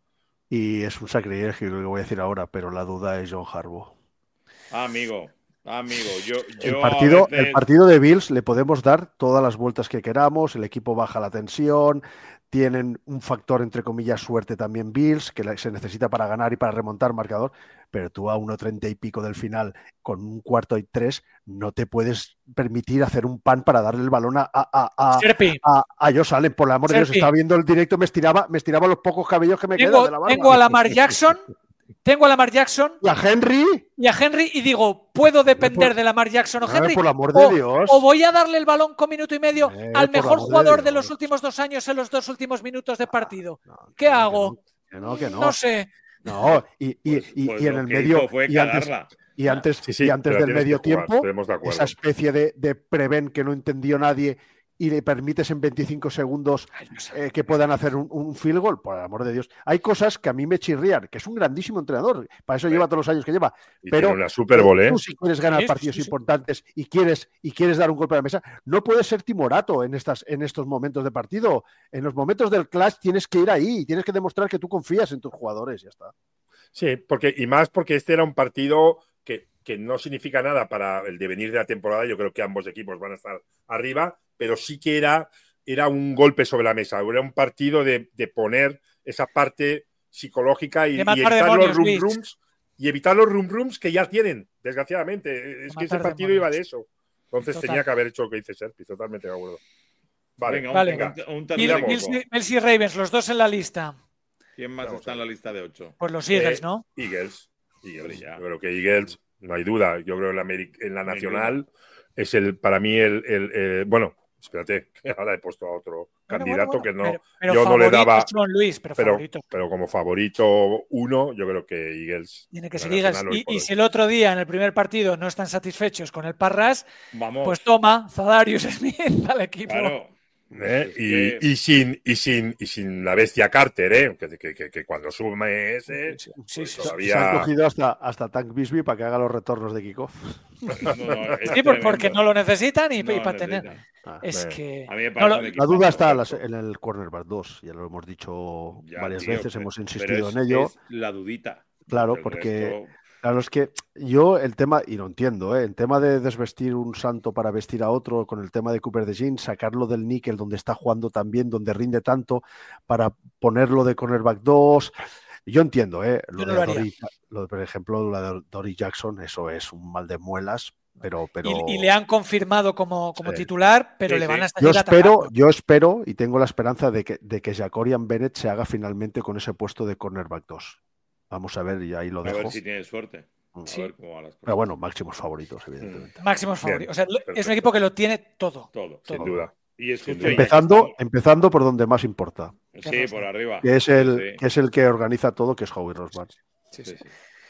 Y es un sacrilegio lo que voy a decir ahora, pero la duda es John Harbaugh. Ah, amigo, amigo, yo, yo El a partido, veces- el partido de Bills le podemos dar todas las vueltas que queramos, el equipo baja la tensión, tienen un factor, entre comillas, suerte también Bills, que la- se necesita para ganar y para remontar marcador, pero tú a uno treinta y pico del final, con un cuarto y tres, no te puedes permitir hacer un pan para darle el balón a, a, a, a, Serpi, a, a Josh Allen. Por el amor de Dios, Serpi. estaba viendo el directo, me estiraba, me estiraba los pocos cabellos que me quedan tengo, de la barba. tengo a Lamar Jackson, tengo a Lamar Jackson Y a Henry, y a Henry y digo, ¿puedo depender por- de Lamar Jackson o Hombre, Henry? por el amor de o, Dios. o voy a darle el balón con minuto y medio Eh, al por el mejor amor de jugador de, Dios. los últimos dos años en los dos últimos minutos de partido. No, ¿Qué que no, hago? Que no, que no. No sé. No, y, y, Pues- y- pues y en lo el que medio hizo fue y antes, cagarla. y antes, Sí, sí, y antes pero del tienes medio que jugar, tiempo, tenemos de acuerdo. esa especie de, de prevent que no entendió nadie y le permites en veinticinco segundos Ay, no sé. eh, que puedan hacer un, un field goal, por el amor de Dios. Hay cosas que a mí me chirrían, que es un grandísimo entrenador, para eso lleva todos los años que lleva. Y Pero tiene una Super Bowl, ¿eh? tú si quieres ganar Sí, sí, partidos sí, sí. importantes y quieres, y quieres dar un golpe a la mesa, no puedes ser timorato en, estas, en estos momentos de partido. En los momentos del clash tienes que ir ahí, tienes que demostrar que tú confías en tus jugadores, ya está. Sí, porque, y más porque este era un partido que, que no significa nada para el devenir de la temporada. Yo creo que ambos equipos van a estar arriba, pero sí que era, era un golpe sobre la mesa. Era un partido de, de poner esa parte psicológica y, De y matar evitar demonios, los rum Luis. rooms y evitar los rum rooms que ya tienen, desgraciadamente. Es que ese matar partido demonios. iba de eso. Entonces Total. tenía que haber hecho lo que dice Serpi, totalmente de acuerdo. Vale, Venga, un, Vale. un- un Y tercer Bills- Bills, equipo. Bills y Ravens, los dos en la lista. ¿Quién más Vamos está a en ver. la lista de ocho? Pues los Eagles, Eh, ¿no? Eagles. Eagles. Hombre, ya. Yo creo que Eagles, no hay duda. Yo creo que en la, Ameri- en la No hay nacional es el, para mí, el, el, eh, bueno, espérate, que ahora he puesto a otro Bueno, candidato bueno, bueno, que no, pero, pero yo no le favoritos daba, son Luis, pero, pero, favoritos. pero como favorito uno, yo creo que Eagles. Tiene que en ser la Eagles. nacional hoy Y, por y hoy. si el otro día en el primer partido no están satisfechos con el Parras, Vamos. pues toma, Zadarius Smith al equipo. Claro. ¿Eh? Es Y, que- y sin, y, sin, y sin la bestia Carter, ¿eh? que, que, que, que cuando sume ese, Sí, pues sí, sí. todavía- Se han cogido hasta, hasta Tank Bisbee para que haga los retornos de kickoff. No, no, es Sí, por- porque tremendo. no lo necesitan y, No y para tener. necesitan. Ah, Es eh, que. A mí me no, parece lo- un La equipo duda está en, perfecto. las- en el cornerback dos, ya lo hemos dicho Ya, varias tío, veces, pero- hemos pero insistido es- en ello. es la dudita. Claro, El porque resto- claro, es que yo el tema, y lo entiendo, ¿eh? El tema de desvestir un santo para vestir a otro, con el tema de Cooper DeJean, sacarlo del níquel donde está jugando tan bien, donde rinde tanto, para ponerlo de cornerback dos. Yo entiendo, ¿eh? Lo Yo no de lo haría. Dory- lo de, por ejemplo, la de Dory Jackson, eso es un mal de muelas, pero... pero... Y, y le han confirmado como, como Sí. titular, pero Sí, le van sí. a Yo seguir espero, atacando. yo espero y tengo la esperanza de que, de que Jacorian Bennett se haga finalmente con ese puesto de cornerback dos. Vamos a ver, y ahí lo A dejo. ver si tiene suerte. A Sí. ver cómo van las cosas. Pero bueno, máximos favoritos, evidentemente. Máximos Bien, favoritos. O sea, lo- es perfecto. un equipo que lo tiene todo. Todo. Sin todo. duda. Y es Sin justo duda. ahí. Empezando, empezando por donde más importa, Sí, por arriba. que es el, Sí, que es el que organiza todo, que es Howie Roseman. Sí, sí, sí. sí.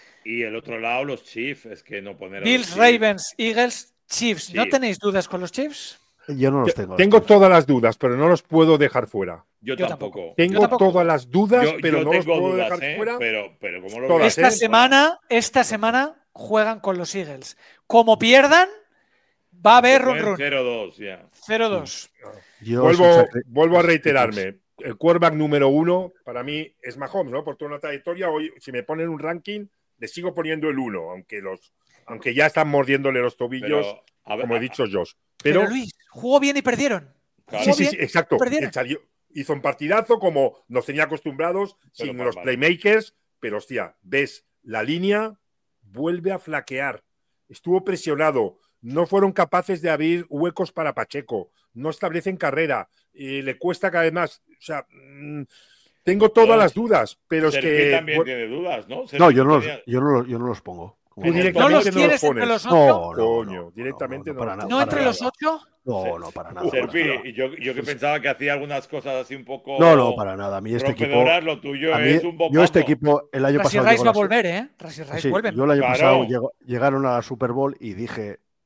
Y el otro lado, los Chiefs. Es que no poner a Bills, los Chiefs- Ravens, Eagles, Chiefs. ¿No Sí. tenéis dudas con los Chiefs? Yo no los Te- tengo. Tengo todas las dudas, pero no los puedo dejar fuera. Yo, Yo tampoco. tampoco. Tengo Yo tampoco. todas las dudas, Yo, pero yo no los tengo puedo dudas, dejar ¿eh? fuera. Pero, pero como lo Todas, veas, Esta ¿eh? semana, esta semana juegan con los Eagles. Como pierdan, va a haber run run. cero dos ya. cero dos. Yo Vuelvo, es un sacri- vuelvo a es- reiterarme. El quarterback número uno para mí es Mahomes, ¿no? Por toda una trayectoria. Hoy, si me ponen un ranking, le sigo poniendo el uno, aunque los, aunque ya están mordiéndole los tobillos, Pero, a ver, como he a- dicho Josh. Pero, Pero, Luis, jugó bien y perdieron. Claro. sí, Jugó sí, bien sí, exacto. y perdieron. Él salió- hizo un partidazo como nos tenía acostumbrados, Pero sin por los vale. playmakers, pero hostia, ves la línea, vuelve a flaquear. Estuvo presionado. No fueron capaces de abrir huecos para Pacheco. No establecen carrera. eh, le cuesta cada vez más. O sea, mm, tengo todas Pero las dudas, pero es Sergi que. también bueno, tiene dudas, ¿no? No, Sergi yo no, los, tenía- yo, no los, yo no los pongo. Como Tú no. directamente ¿No los no los quieres entre pones. los ocho? No, no, Coño, no, directamente no, no. para nada, ¿No para entre nada. los ocho? No, no, para nada. para Serpi, nada. y yo, yo que pensaba que hacía algunas cosas así un poco. No, no, para nada. A mí este equipo. rompedoras, lo tuyo a mí- es un bocazo. yo este equipo el año Rassi pasado. Rice llegó va a la- volver, ¿eh? Rassi Rice Sí, vuelven. yo el año Claro. pasado llegó- llegaron a la Super Bowl y dije,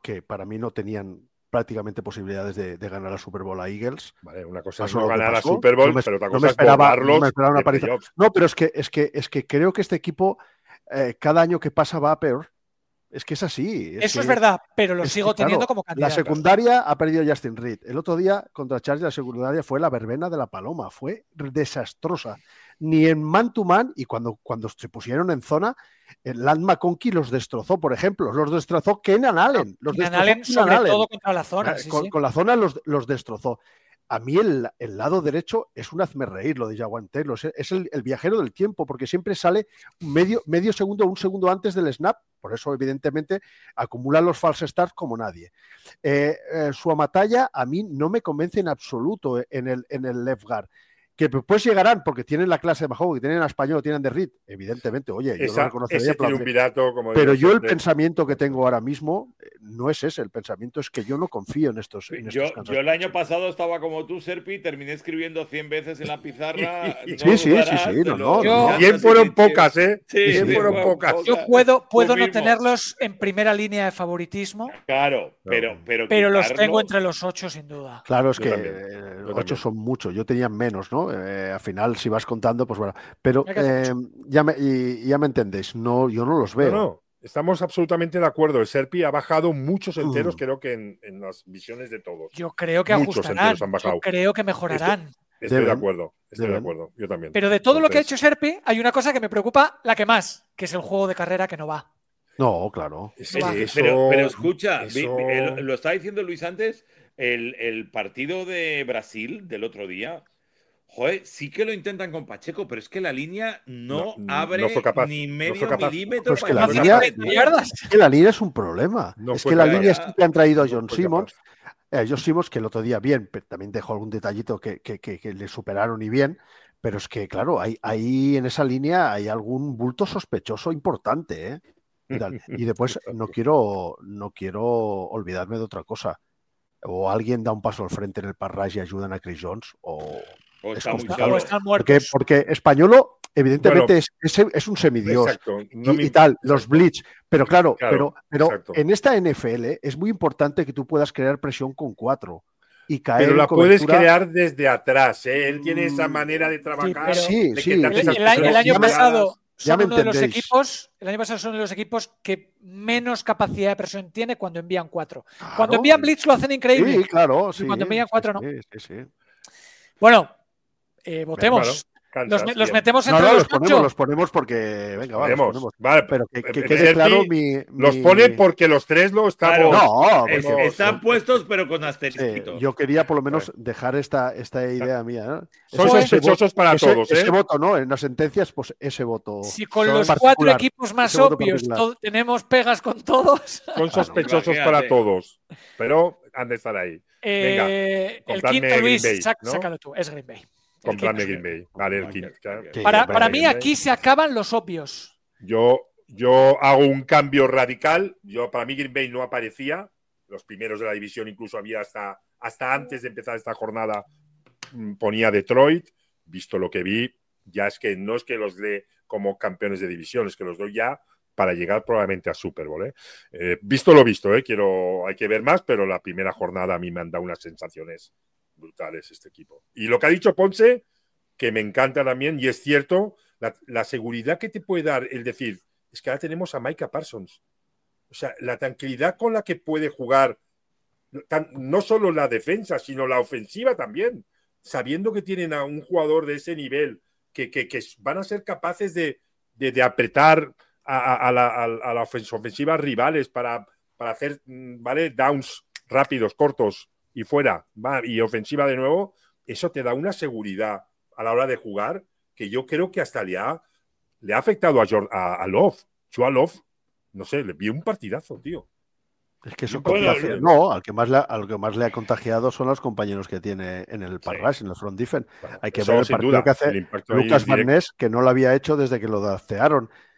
que para mí no tenían prácticamente posibilidades de, de ganar la Super Bowl a Eagles. Vale, una cosa es Pasó no lo que ganar la pasó. Super Bowl, No me- pero otra no cosa me es esperaba- borrarlos no me esperaba una de paliza. playoffs. No, pero es que, es que, es que creo que este equipo eh, cada año que pasa va a peor. Es que es así. Es Eso que, es verdad, pero lo es que, sigo teniendo claro, como La candidato. secundaria ha perdido Justin Reed. El otro día contra Chargers la secundaria fue la verbena de la paloma. Fue desastrosa. Ni en man to man, y cuando, cuando se pusieron en zona, el Land McConkey los destrozó, por ejemplo. Los destrozó Kenan Allen. Los Keenan destrozó Allen, Keenan sobre Allen. todo contra la zona. Sí, con, sí. con la zona los, los destrozó. A mí el, el lado derecho es un hazme reír lo de Jawan Taylor. Es, es el, el viajero del tiempo, porque siempre sale medio, medio segundo o un segundo antes del snap. Por eso, evidentemente, acumula los false starts como nadie. Eh, eh, su amatalla a mí no me convence en absoluto en el, en el left guard. Que después llegarán porque tienen la clase de Mahomes, que tienen a español, tienen de Reed. Evidentemente, oye, yo Esa, lo reconocería. ese aplaudiría. triunvirato, como Pero digo yo el siempre. pensamiento que tengo ahora mismo eh, no es ese. El pensamiento es que yo no confío en estos. En Yo, estos Kansas yo el City. año pasado estaba como tú, Serpi, terminé escribiendo cien veces en la pizarra. Sí, no sí, dudarás sí, sí, de no, los no, Yo- Kansas cien fueron City pocas, ¿eh? Sí, cien sí, fueron fueron pocas. pocas. Yo puedo, puedo Tú no mismo. tenerlos en primera línea de favoritismo, Claro, pero, pero, pero los quitarlo- tengo entre los ocho sin duda. Claro, es Yo que también, eh, yo ocho también. son muchos. Yo tenía menos, ¿no? Eh, al final, si vas contando, pues bueno. Pero Hay que hacer eh, ya, me, y- ya me entendéis. No, yo no los No, veo. no, estamos absolutamente de acuerdo. El Serpi ha bajado muchos enteros, Mm. creo que en, en las visiones de todos. Yo creo que Muchos ajustarán, enteros han bajado. yo creo que mejorarán. Estoy Deben, de acuerdo, estoy de deben. acuerdo. Yo también. Pero de todo lo que ha hecho Entonces, Serpi, hay una cosa que me preocupa la que más, que es el juego de carrera que no va. No, claro. es- No va. eso- Pero, pero escucha, vi- eso- vi- el- lo estaba diciendo Luis antes, el, el partido de Brasil del otro día, joder, sí que lo intentan con Pacheco, pero es que la línea no, No, abre no fue capaz, ni no medio fue capaz. milímetro Pues que para la llegar línea- a treinta veinte yardas. Es que la línea es un problema. No es fue que la capaz. línea sí que han traído a No John fue Simmons. capaz. Eh, John Simmons, que el otro día bien, pero también dejó algún detallito que, que- que- que le superaron y bien. Pero es que, claro, hay, ahí en esa línea hay algún bulto sospechoso importante, ¿eh? Y, tal. Y después no quiero, no quiero olvidarme de otra cosa. O alguien da un paso al frente en el parraje y ayudan a Chris Jones, o O es está muy complicado. solo. O están porque, muertos. porque Españolo, evidentemente, Bueno, es, es, es un semidios. Exacto. no Y, me- y tal, los exacto. blitz. Pero claro, Claro, pero, pero exacto. en esta N F L es muy importante que tú puedas crear presión con cuatro y caer Pero en la puedes cobertura. crear desde atrás, ¿eh? Él tiene esa Mm, manera de trabajar. pero- Sí, de que sí, te hace El, esas el año, el año Ya me- pasado ya son me uno de los entendéis. equipos, el año pasado son uno de los equipos que menos capacidad de presión tiene cuando envían cuatro. Claro. Cuando envían blitz lo hacen increíble. Sí, claro. Sí, cuando envían sí, cuatro, sí, no. sí, sí. Bueno, eh, votemos. Bueno, Los, Kansas, los bien. metemos No, entre no, los los ponemos, ocho. los ponemos porque. Venga, va, los Ponemos. ponemos. Vale, Pero que, que eh, quede Serpi claro mi. Los mi- pone porque los tres lo estamos. Claro. No, Es- porque- están puestos, pero con Sí, asterisquitos. yo quería por lo menos dejar esta, esta idea mía. ¿no? Son Ese- sospechosos ese para ese- todos, ¿eh? Ese voto, ¿no? En las sentencias, pues ese voto. Si con son los particular. cuatro equipos más Ese voto obvios particular. to- tenemos pegas con todos, Son sospechosos Imagínate. para todos. Pero han de estar ahí. Venga, eh, el compradme quinto, Green Luis, Bay, sac- ¿no? sácalo tú, es Green Bay. El Compradme quinto. Green Bay. Vale, el Ok, quinto. ok. Sí, Para, hombre, para Green mí Bay. aquí se acaban los obvios. Yo, yo hago un cambio radical. Yo, para mí, Green Bay no aparecía. Los primeros de la división, incluso había hasta, hasta antes de empezar esta jornada, mm, ponía Detroit. Visto lo que vi, ya es que no es que los dé como campeones de división, es que los doy ya para llegar probablemente a Super Bowl. ¿eh? Eh, visto lo visto, ¿eh? Quiero, hay que ver más, pero la primera jornada a mí me han dado unas sensaciones brutales este equipo. Y lo que ha dicho Ponce, que me encanta también, y es cierto, la, la seguridad que te puede dar el decir, es que ahora tenemos a Micah Parsons. O sea, la tranquilidad con la que puede jugar, tan, no solo la defensa, sino la ofensiva también, sabiendo que tienen a un jugador de ese nivel, que, que, que van a ser capaces de, de, de apretar a, a, a la, a, a la ofensiva rivales para, para hacer, ¿vale? Downs rápidos, cortos y fuera, va, y ofensiva de nuevo, eso te da una seguridad a la hora de jugar que yo creo que hasta le ha, le ha afectado a, George, a, a Love. Yo a Love, no sé, le vi un partidazo, tío. Es que eso Bueno, contagia- lo- no, al que más le, ha- al que más le ha contagiado son los compañeros que tiene en el parrash, en el front defense. Bueno, Hay que eso, ver el sin partido duda, que hace el impacto ahí Lucas es Van directo. Ness, que no lo había hecho desde que lo draftearon.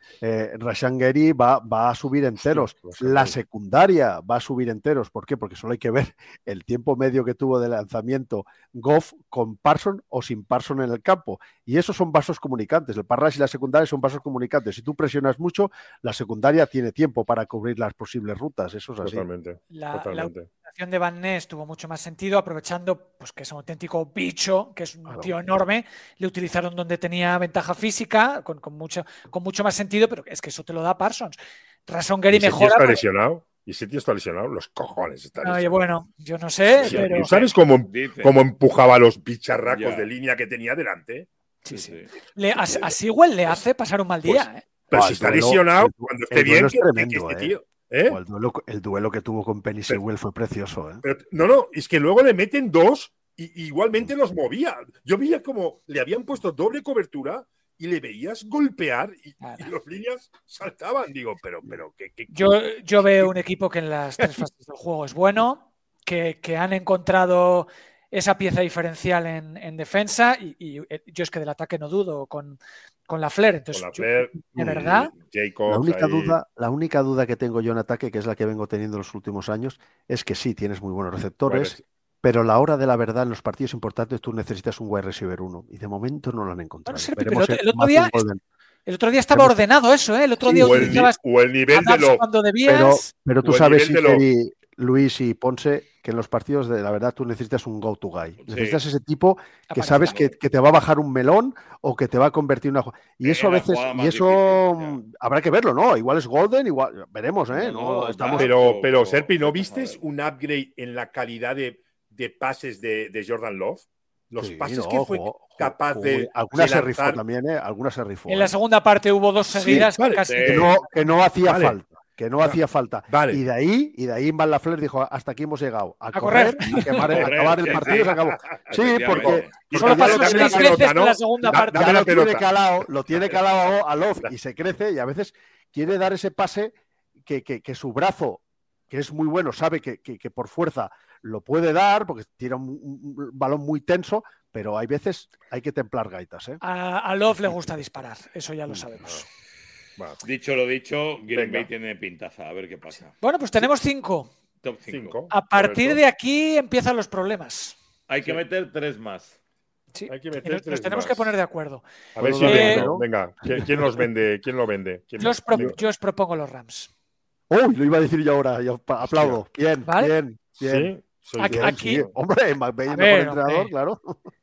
Eh, Rashan Gary va, va a subir enteros. Sí, la secundaria va a subir enteros. ¿Por qué? Porque solo hay que ver el tiempo medio que tuvo de lanzamiento Goff con Parson o sin Parson en el campo. Y esos son vasos comunicantes. El pass rush y la secundaria son vasos comunicantes. Si tú presionas mucho, la secundaria tiene tiempo para cubrir las posibles rutas. Eso es así. Totalmente. La, totalmente. la utilización de Van Ness tuvo mucho más sentido, aprovechando pues, que es un auténtico bicho, que es un Claro. tío enorme. Le utilizaron donde tenía ventaja física, con, con, mucho, con mucho más sentido, pero es que eso te lo da Parsons. Rashan Gary ¿Y ese tío mejora. está porque- lesionado? ¿Y ese tío está lesionado? Los cojones está Oye, lesionado. bueno, yo no sé, Sí, pero. ¿tú sabes cómo, Dice. cómo empujaba a los bicharracos Ya. de línea que tenía delante? Sí, sí. Sí, sí. Le, a, a Sewell le hace pasar un mal día. Pues, ¿eh? Pero Ah, si el está duelo- lesionado, el- cuando el esté bien, duelo es que, que tremendo, este eh. tío. ¿eh? O el, duelo, el duelo que tuvo con Penny Pero- Sewell fue precioso. ¿eh? Pero, no, no, es que luego le meten dos y igualmente los movía. Yo veía como le habían puesto doble cobertura y le veías golpear y, Claro. y los líneas saltaban. Digo, pero, pero, ¿qué? qué- Yo, yo veo un equipo que en las tres fases del juego es bueno, que, que han encontrado esa pieza diferencial en, en defensa y, y, eh, yo es que del ataque no dudo con, con la Flair. Entonces, Con la yo- Flair, de verdad, Jacobs La única, ahí. duda, la única duda que tengo yo en ataque, que es la que vengo teniendo los últimos años, es que sí, tienes muy buenos receptores, Bueno, pero a la hora de la verdad, en los partidos importantes, tú necesitas un wide receiver uno. Y de momento no lo han encontrado. Bueno, Serpi, Veremos pero el en otro día- Matthew Golden. el otro día estaba Hemos- ordenado eso, ¿eh? El otro Sí, día o, el, ni- utilizabas o el nivel a de Dubs lo. cuando Pero, debías. pero tú o el sabes, nivel de lo- Iker y Luis y Ponce, que en los partidos de la verdad tú necesitas un go-to guy. Sí. Necesitas ese tipo que Aparece, sabes ¿no? que, que te va a bajar un melón o que te va a convertir en una jugada. Y En eso a la veces, jugada y más eso difícil, mm, habrá que verlo, ¿no? Igual es Golden, igual veremos, ¿eh? No, No, no, estamos. va. Pero, pero Pero- Serpi, ¿no pero- vistes un upgrade en la calidad de, de pases de, de Jordan Love? Los Sí, pases no, que fue jugó- capaz jugó- de. Alguna de se rifó lanzar. también, ¿eh? Alguna se rifó. En la ¿eh? segunda parte hubo dos Sí, seguidas vale, casi. sí. Que no, que no hacía Vale. falta. Que no Va- hacía falta. vale. Y de ahí, y de ahí Van Lafleur dijo, hasta aquí hemos llegado. A, A correr, correr. a, quemar- a Correr, acabar el sí, partido sí. se acabó. Sí, Efectivamente. porque, Y Solo porque ya pasó lo dame tiene la seis calado- veces pelota, en la ¿no? segunda Da- parte. dame ya la lo tiene pelota. calado, lo tiene calado a Love y se crece y a veces quiere dar ese pase que, que, que su brazo, que es muy bueno, sabe que, que, que por fuerza lo puede dar porque tira un, un balón muy tenso, pero hay veces hay que templar gaitas. ¿eh? A, a Love le gusta disparar, eso ya lo sabemos. Bueno, Dicho lo dicho, Green Venga. Bay tiene pintaza. A ver qué pasa. Bueno, pues tenemos cinco. Top cinco. cinco. A partir Correcto. de aquí empiezan los problemas. Hay que Sí. meter tres más. Sí. Hay que Y meter nos, nos tres tenemos más. que poner de acuerdo. A ver si Puedo dar vendo. uno, ¿no? Venga, ¿quién, quién los vende? ¿Quién lo vende? ¿Quién Yo os, pro- quién- yo os propongo los Rams. Uy, lo iba a decir yo ahora, yo pa- aplaudo. Bien, ¿Vale? bien, bien. Sí, soy Aquí- yo. Bien, aquí- sí. Hombre, McVay A es ver, mejor entrenador, hombre. claro.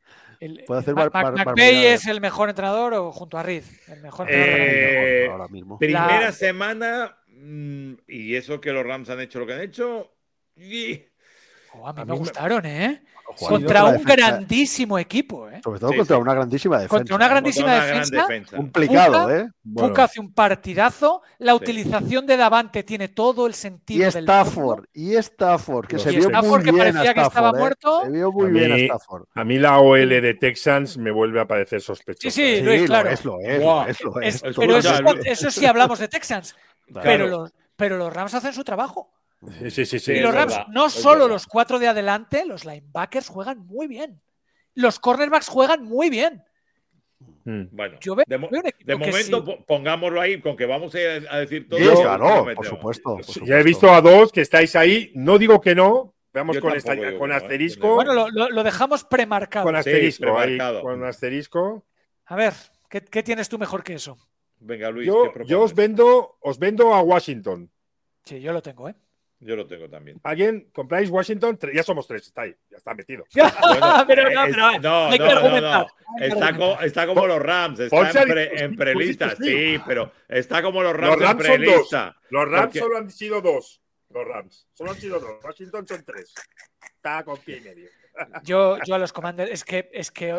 El, Puede hacer Ma- bar- Ma- bar- McVay barbaridades. es el mejor entrenador o junto a Reed. El mejor entrenador de la liga. Eh, Ahora mismo. Primera La- semana, mm, y eso que los Rams han hecho lo que han hecho. y- Oh, a mí A me mí me- gustaron, ¿eh? Jugando Contra la un defensa- grandísimo equipo, ¿eh? Sobre todo Sí, contra sí. una grandísima defensa. Contra una ¿eh? grandísima contra una gran defensa. defensa. Complicado, Puka- ¿eh? Bueno, Puka hace un partidazo. La Sí. utilización de Davante tiene todo el Y sentido del Stafford, mundo. y Stafford, que Los se Y vio Stafford, muy que bien a parecía que Stafford, estaba ¿eh? muerto. Se vio muy A bien a mí- Stafford. a mí la O L de Texans me vuelve a parecer sospechosa. Sí, sí, Sí, Luis, lo claro. es, lo es, Buah. lo es, lo Es- es. es- pero eso, Escucha, es- eso sí hablamos de Texans. Claro. Pero, los, pero los Rams hacen su trabajo. Sí, sí, sí. sí, Sí, Y es los Rams, verdad, no es solo verdad. los cuatro de adelante, los linebackers juegan muy bien. Los cornerbacks juegan muy bien. Mm. Bueno, Yo veo, de, mo- veo un equipo de que momento sí. po- pongámoslo ahí, con que vamos a, a decir todo. Sí, lo claro, metemos. por supuesto. por Sí, supuesto. ya he visto a dos que estáis ahí. No digo que no. Veamos Yo con, tampoco esta- digo con que no, ¿eh? asterisco. Bueno, lo, lo- lo dejamos premarcado. con asterisco. ahí, premarcado. con asterisco. A ver, ¿qué, qué tienes tú mejor que eso? Venga, Luis, Yo, ¿qué propones? yo os vendo, os vendo a Washington. Sí, yo lo tengo, ¿eh? Yo lo tengo también. ¿Alguien compráis Washington? Tre- Ya somos tres, está ahí, ya está metido. Bueno, pero eh, no, es- pero no, hay que no, no, argumentar. no. Hay que Está, argumentar. co- está como los Rams, está Ponce en, a- pre- en pues, prelista. pues, sí. Sí, pero está como los Rams, Los Rams en son dos. prelista. Los Rams Porque- solo han sido dos. Los Rams solo han sido dos. Washington son tres. Está con pie y medio. Yo, yo a los Commanders, es que, es que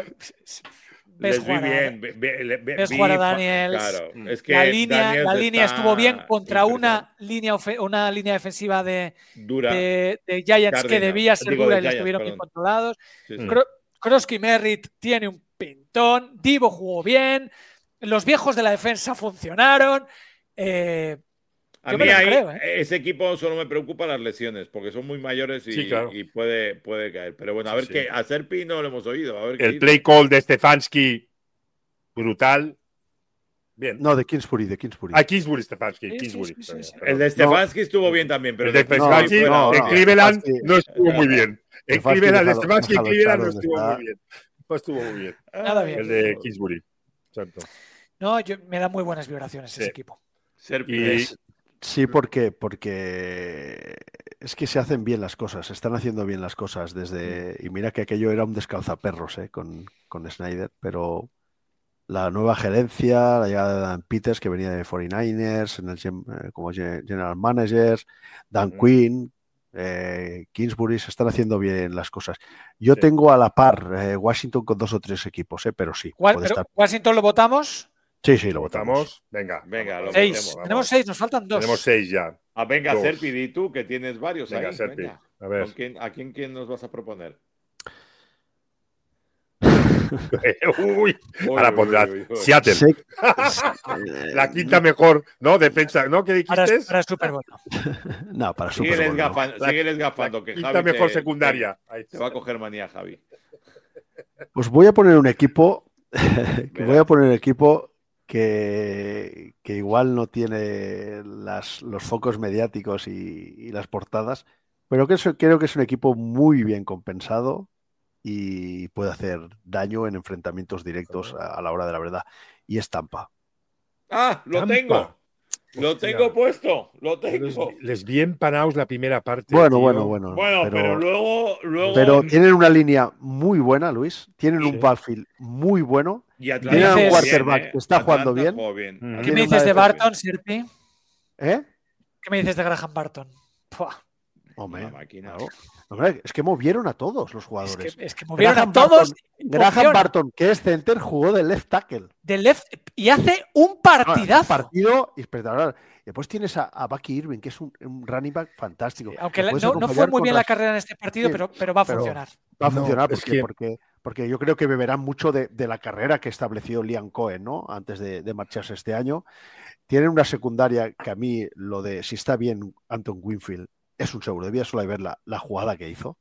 ves Les vi jugar a- bien. ve- ve- le- ve- ves vi jugar a fa- Daniels. Claro, es que la línea, Daniels la línea está estuvo bien contra impresionante. una línea, ofe- una línea defensiva de, dura. de, de Giants que Cardinals. debía ser Digo, dura de y la Giants, estuvieron bien perdón. controlados. Sí, sí. Mm. Kro- Krosky Merritt tiene un pintón. Divo jugó bien. Los viejos de la defensa funcionaron. Eh, A Yo mí me lo ahí, creo, ¿eh? ese equipo solo me preocupa las lesiones, porque son muy mayores y, Sí, claro. y puede, puede caer. Pero bueno, a ver Sí, qué. sí. A Serpi no lo hemos oído. A ver qué El dice. play call de Stefanski, brutal. Bien. No, de Kingsbury, de Kingsbury. Ah, Kingsbury, Stefanski, Sí, sí, Kingsbury. sí, sí, sí. El de Stefanski no. estuvo bien también, pero el de Stefanski Stefanski no, no, en no, Cleveland Stefanski- no estuvo muy bien. En Stefanski, Cleveland, déjalo- Stefanski en déjalo Cleveland estar no donde estuvo está. muy bien. No estuvo muy bien. Nada bien. El de Kingsbury. Exacto. No, yo, me da muy buenas vibraciones Sí. ese equipo. Serpi. Y- Es- sí, porque, porque es que se hacen bien las cosas, se están haciendo bien las cosas desde. Y mira que aquello era un descalzaperros, ¿eh? con, con Snyder, pero la nueva gerencia, la llegada de Dan Peters, que venía de cuarenta y nueve ers en el, gen- eh, como gen- general manager, Dan Ujú. Quinn, eh, Kingsbury, se están haciendo bien las cosas. Yo Sí. tengo a la par eh, Washington con dos o tres equipos, ¿eh? Pero sí, ¿Cuál- puede pero estar. Washington lo votamos. Sí, sí, lo ¿Lo votamos. votamos? Venga. Venga, vamos, lo Seis. votemos, vamos. Tenemos seis, nos faltan dos. Tenemos seis ya. Ah, venga, Dos. Serpi, di tú que tienes varios Venga, ahí. Serpi. Venga. A ver. ¿Con quién, ¿A quién, quién nos vas a proponer? Uy, Uy, ahora uy, pondrás uy, uy, uy. Seattle. Sé- La quinta mejor, ¿no? Defensa, ¿no? ¿Qué Para, dijiste? para Super Bowl. No, para Super Sígueles, Bowl, no. gafan- La- sígueles La gafando, que quinta Javi mejor te- secundaria. Ahí Te, te va a coger manía, Javi. Pues voy a poner un equipo que Verás. voy a poner un equipo que, que igual no tiene las, los focos mediáticos y, y las portadas, pero que es- creo que es un equipo muy bien compensado y puede hacer daño en enfrentamientos directos a, a la hora de la verdad. Y es Tampa. ¡Ah! ¡Lo Tampa. tengo! ¡Lo Hostia. tengo puesto! ¡Lo Les, tengo! les vi empanados la primera parte. Bueno, tío. bueno, bueno. Bueno, pero, pero, luego, luego pero tienen una línea muy buena, Luis. Tienen Sí. un backfield muy bueno. y Atlanta Tienen un jugó quarterback bien, ¿eh? que está jugando Atlanta bien. jugó bien. Mm. ¿Qué Atlanta me Tiene dices una de jugó bien. Barton, Serpi? ¿Eh? ¿Qué me dices de Graham Barton? Puah, Hombre, Una máquina. claro. Hombre, es que movieron a todos los es, jugadores. que, es que movieron Graham a todos. Barton- y Graham funciona. Barton, que es center, jugó de left tackle. De left y hace un Un partidazo. partido espectacular. Después tienes a, a Bucky Irving, que es un, un running back fantástico. Aunque que la- puedes no, no fue acompañar muy con bien la Ras- carrera en este partido, Sí, pero, pero va a pero- funcionar. Va a No, funcionar es porque, que- porque, porque yo creo que beberán mucho de, de la carrera que estableció Liam Cohen, ¿no? Antes de, de marcharse este año. Tienen una secundaria que a mí, lo de si está bien Anton Winfield, es un seguro. Debía solo ver la, la jugada que hizo.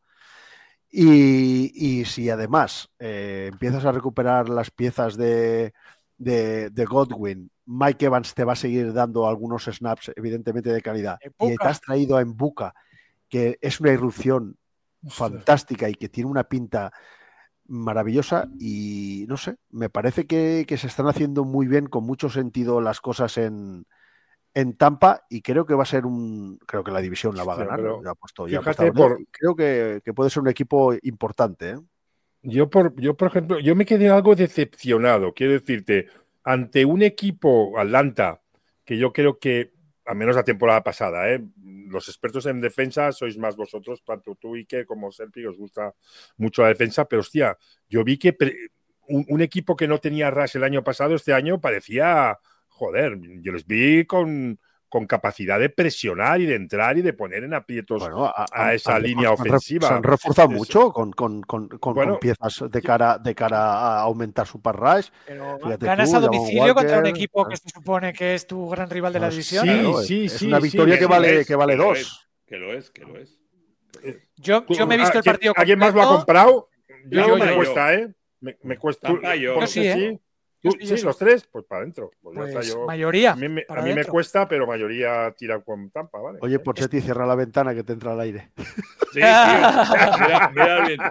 Y, y si además eh, empiezas a recuperar las piezas de, de, de Godwin, Mike Evans te va a seguir dando algunos snaps, evidentemente de calidad, y te has traído a Embuka, que es una irrupción fantástica y que tiene una pinta maravillosa, y no sé, me parece que, que se están haciendo muy bien, con mucho sentido las cosas en, en Tampa, y creo que va a ser un, creo que la división la va a Hostia, ganar. pero Ya he puesto- ya he fíjate apostado en él, por- y creo que, que puede ser un equipo importante, ¿eh? Yo por, yo, por ejemplo, yo me quedé algo decepcionado. Quiero decirte, ante un equipo, Atlanta, que yo creo que, al menos la temporada pasada, ¿eh? Los expertos en defensa sois más vosotros, tanto tú y que como Serpi, os gusta mucho la defensa, pero hostia, yo vi que pre- un, un equipo que no tenía Rush el año pasado, este año parecía, joder, yo les vi con, con capacidad de presionar y de entrar y de poner en aprietos Bueno, a, a esa han línea refor- han re- ofensiva. Se han reforzado Es- mucho con, con, con, con- Bueno, con piezas de cara, de cara a aumentar su pass rush. Pero Fíjate ganas tú, a Javon domicilio contra un Walker. equipo que se supone que es tu gran rival de la Pues división. sí, Claro, sí, es, es sí, una sí, victoria que que lo vale, es, que vale que lo dos. es. Que lo es, que lo es. Que lo es. Yo, yo me he visto el ¿Alguien- partido ¿Alguien más lo ha completo. comprado? Yo, Yo, me yo. cuesta, ¿eh? Me, me cuesta. Tampa, yo. ¿Por Yo sí, qué ¿eh? sí? Yo ¿Tú- sí, yo sí, sí. los tres, pues para adentro. Pues ya Pues está, yo- mayoría. a mí, me, para a mí me adentro. cuesta, pero mayoría tira con Tampa, ¿vale? Oye, Porchetti, cierra la ventana que te entra al aire. Sí, tío. Mira, mira bien.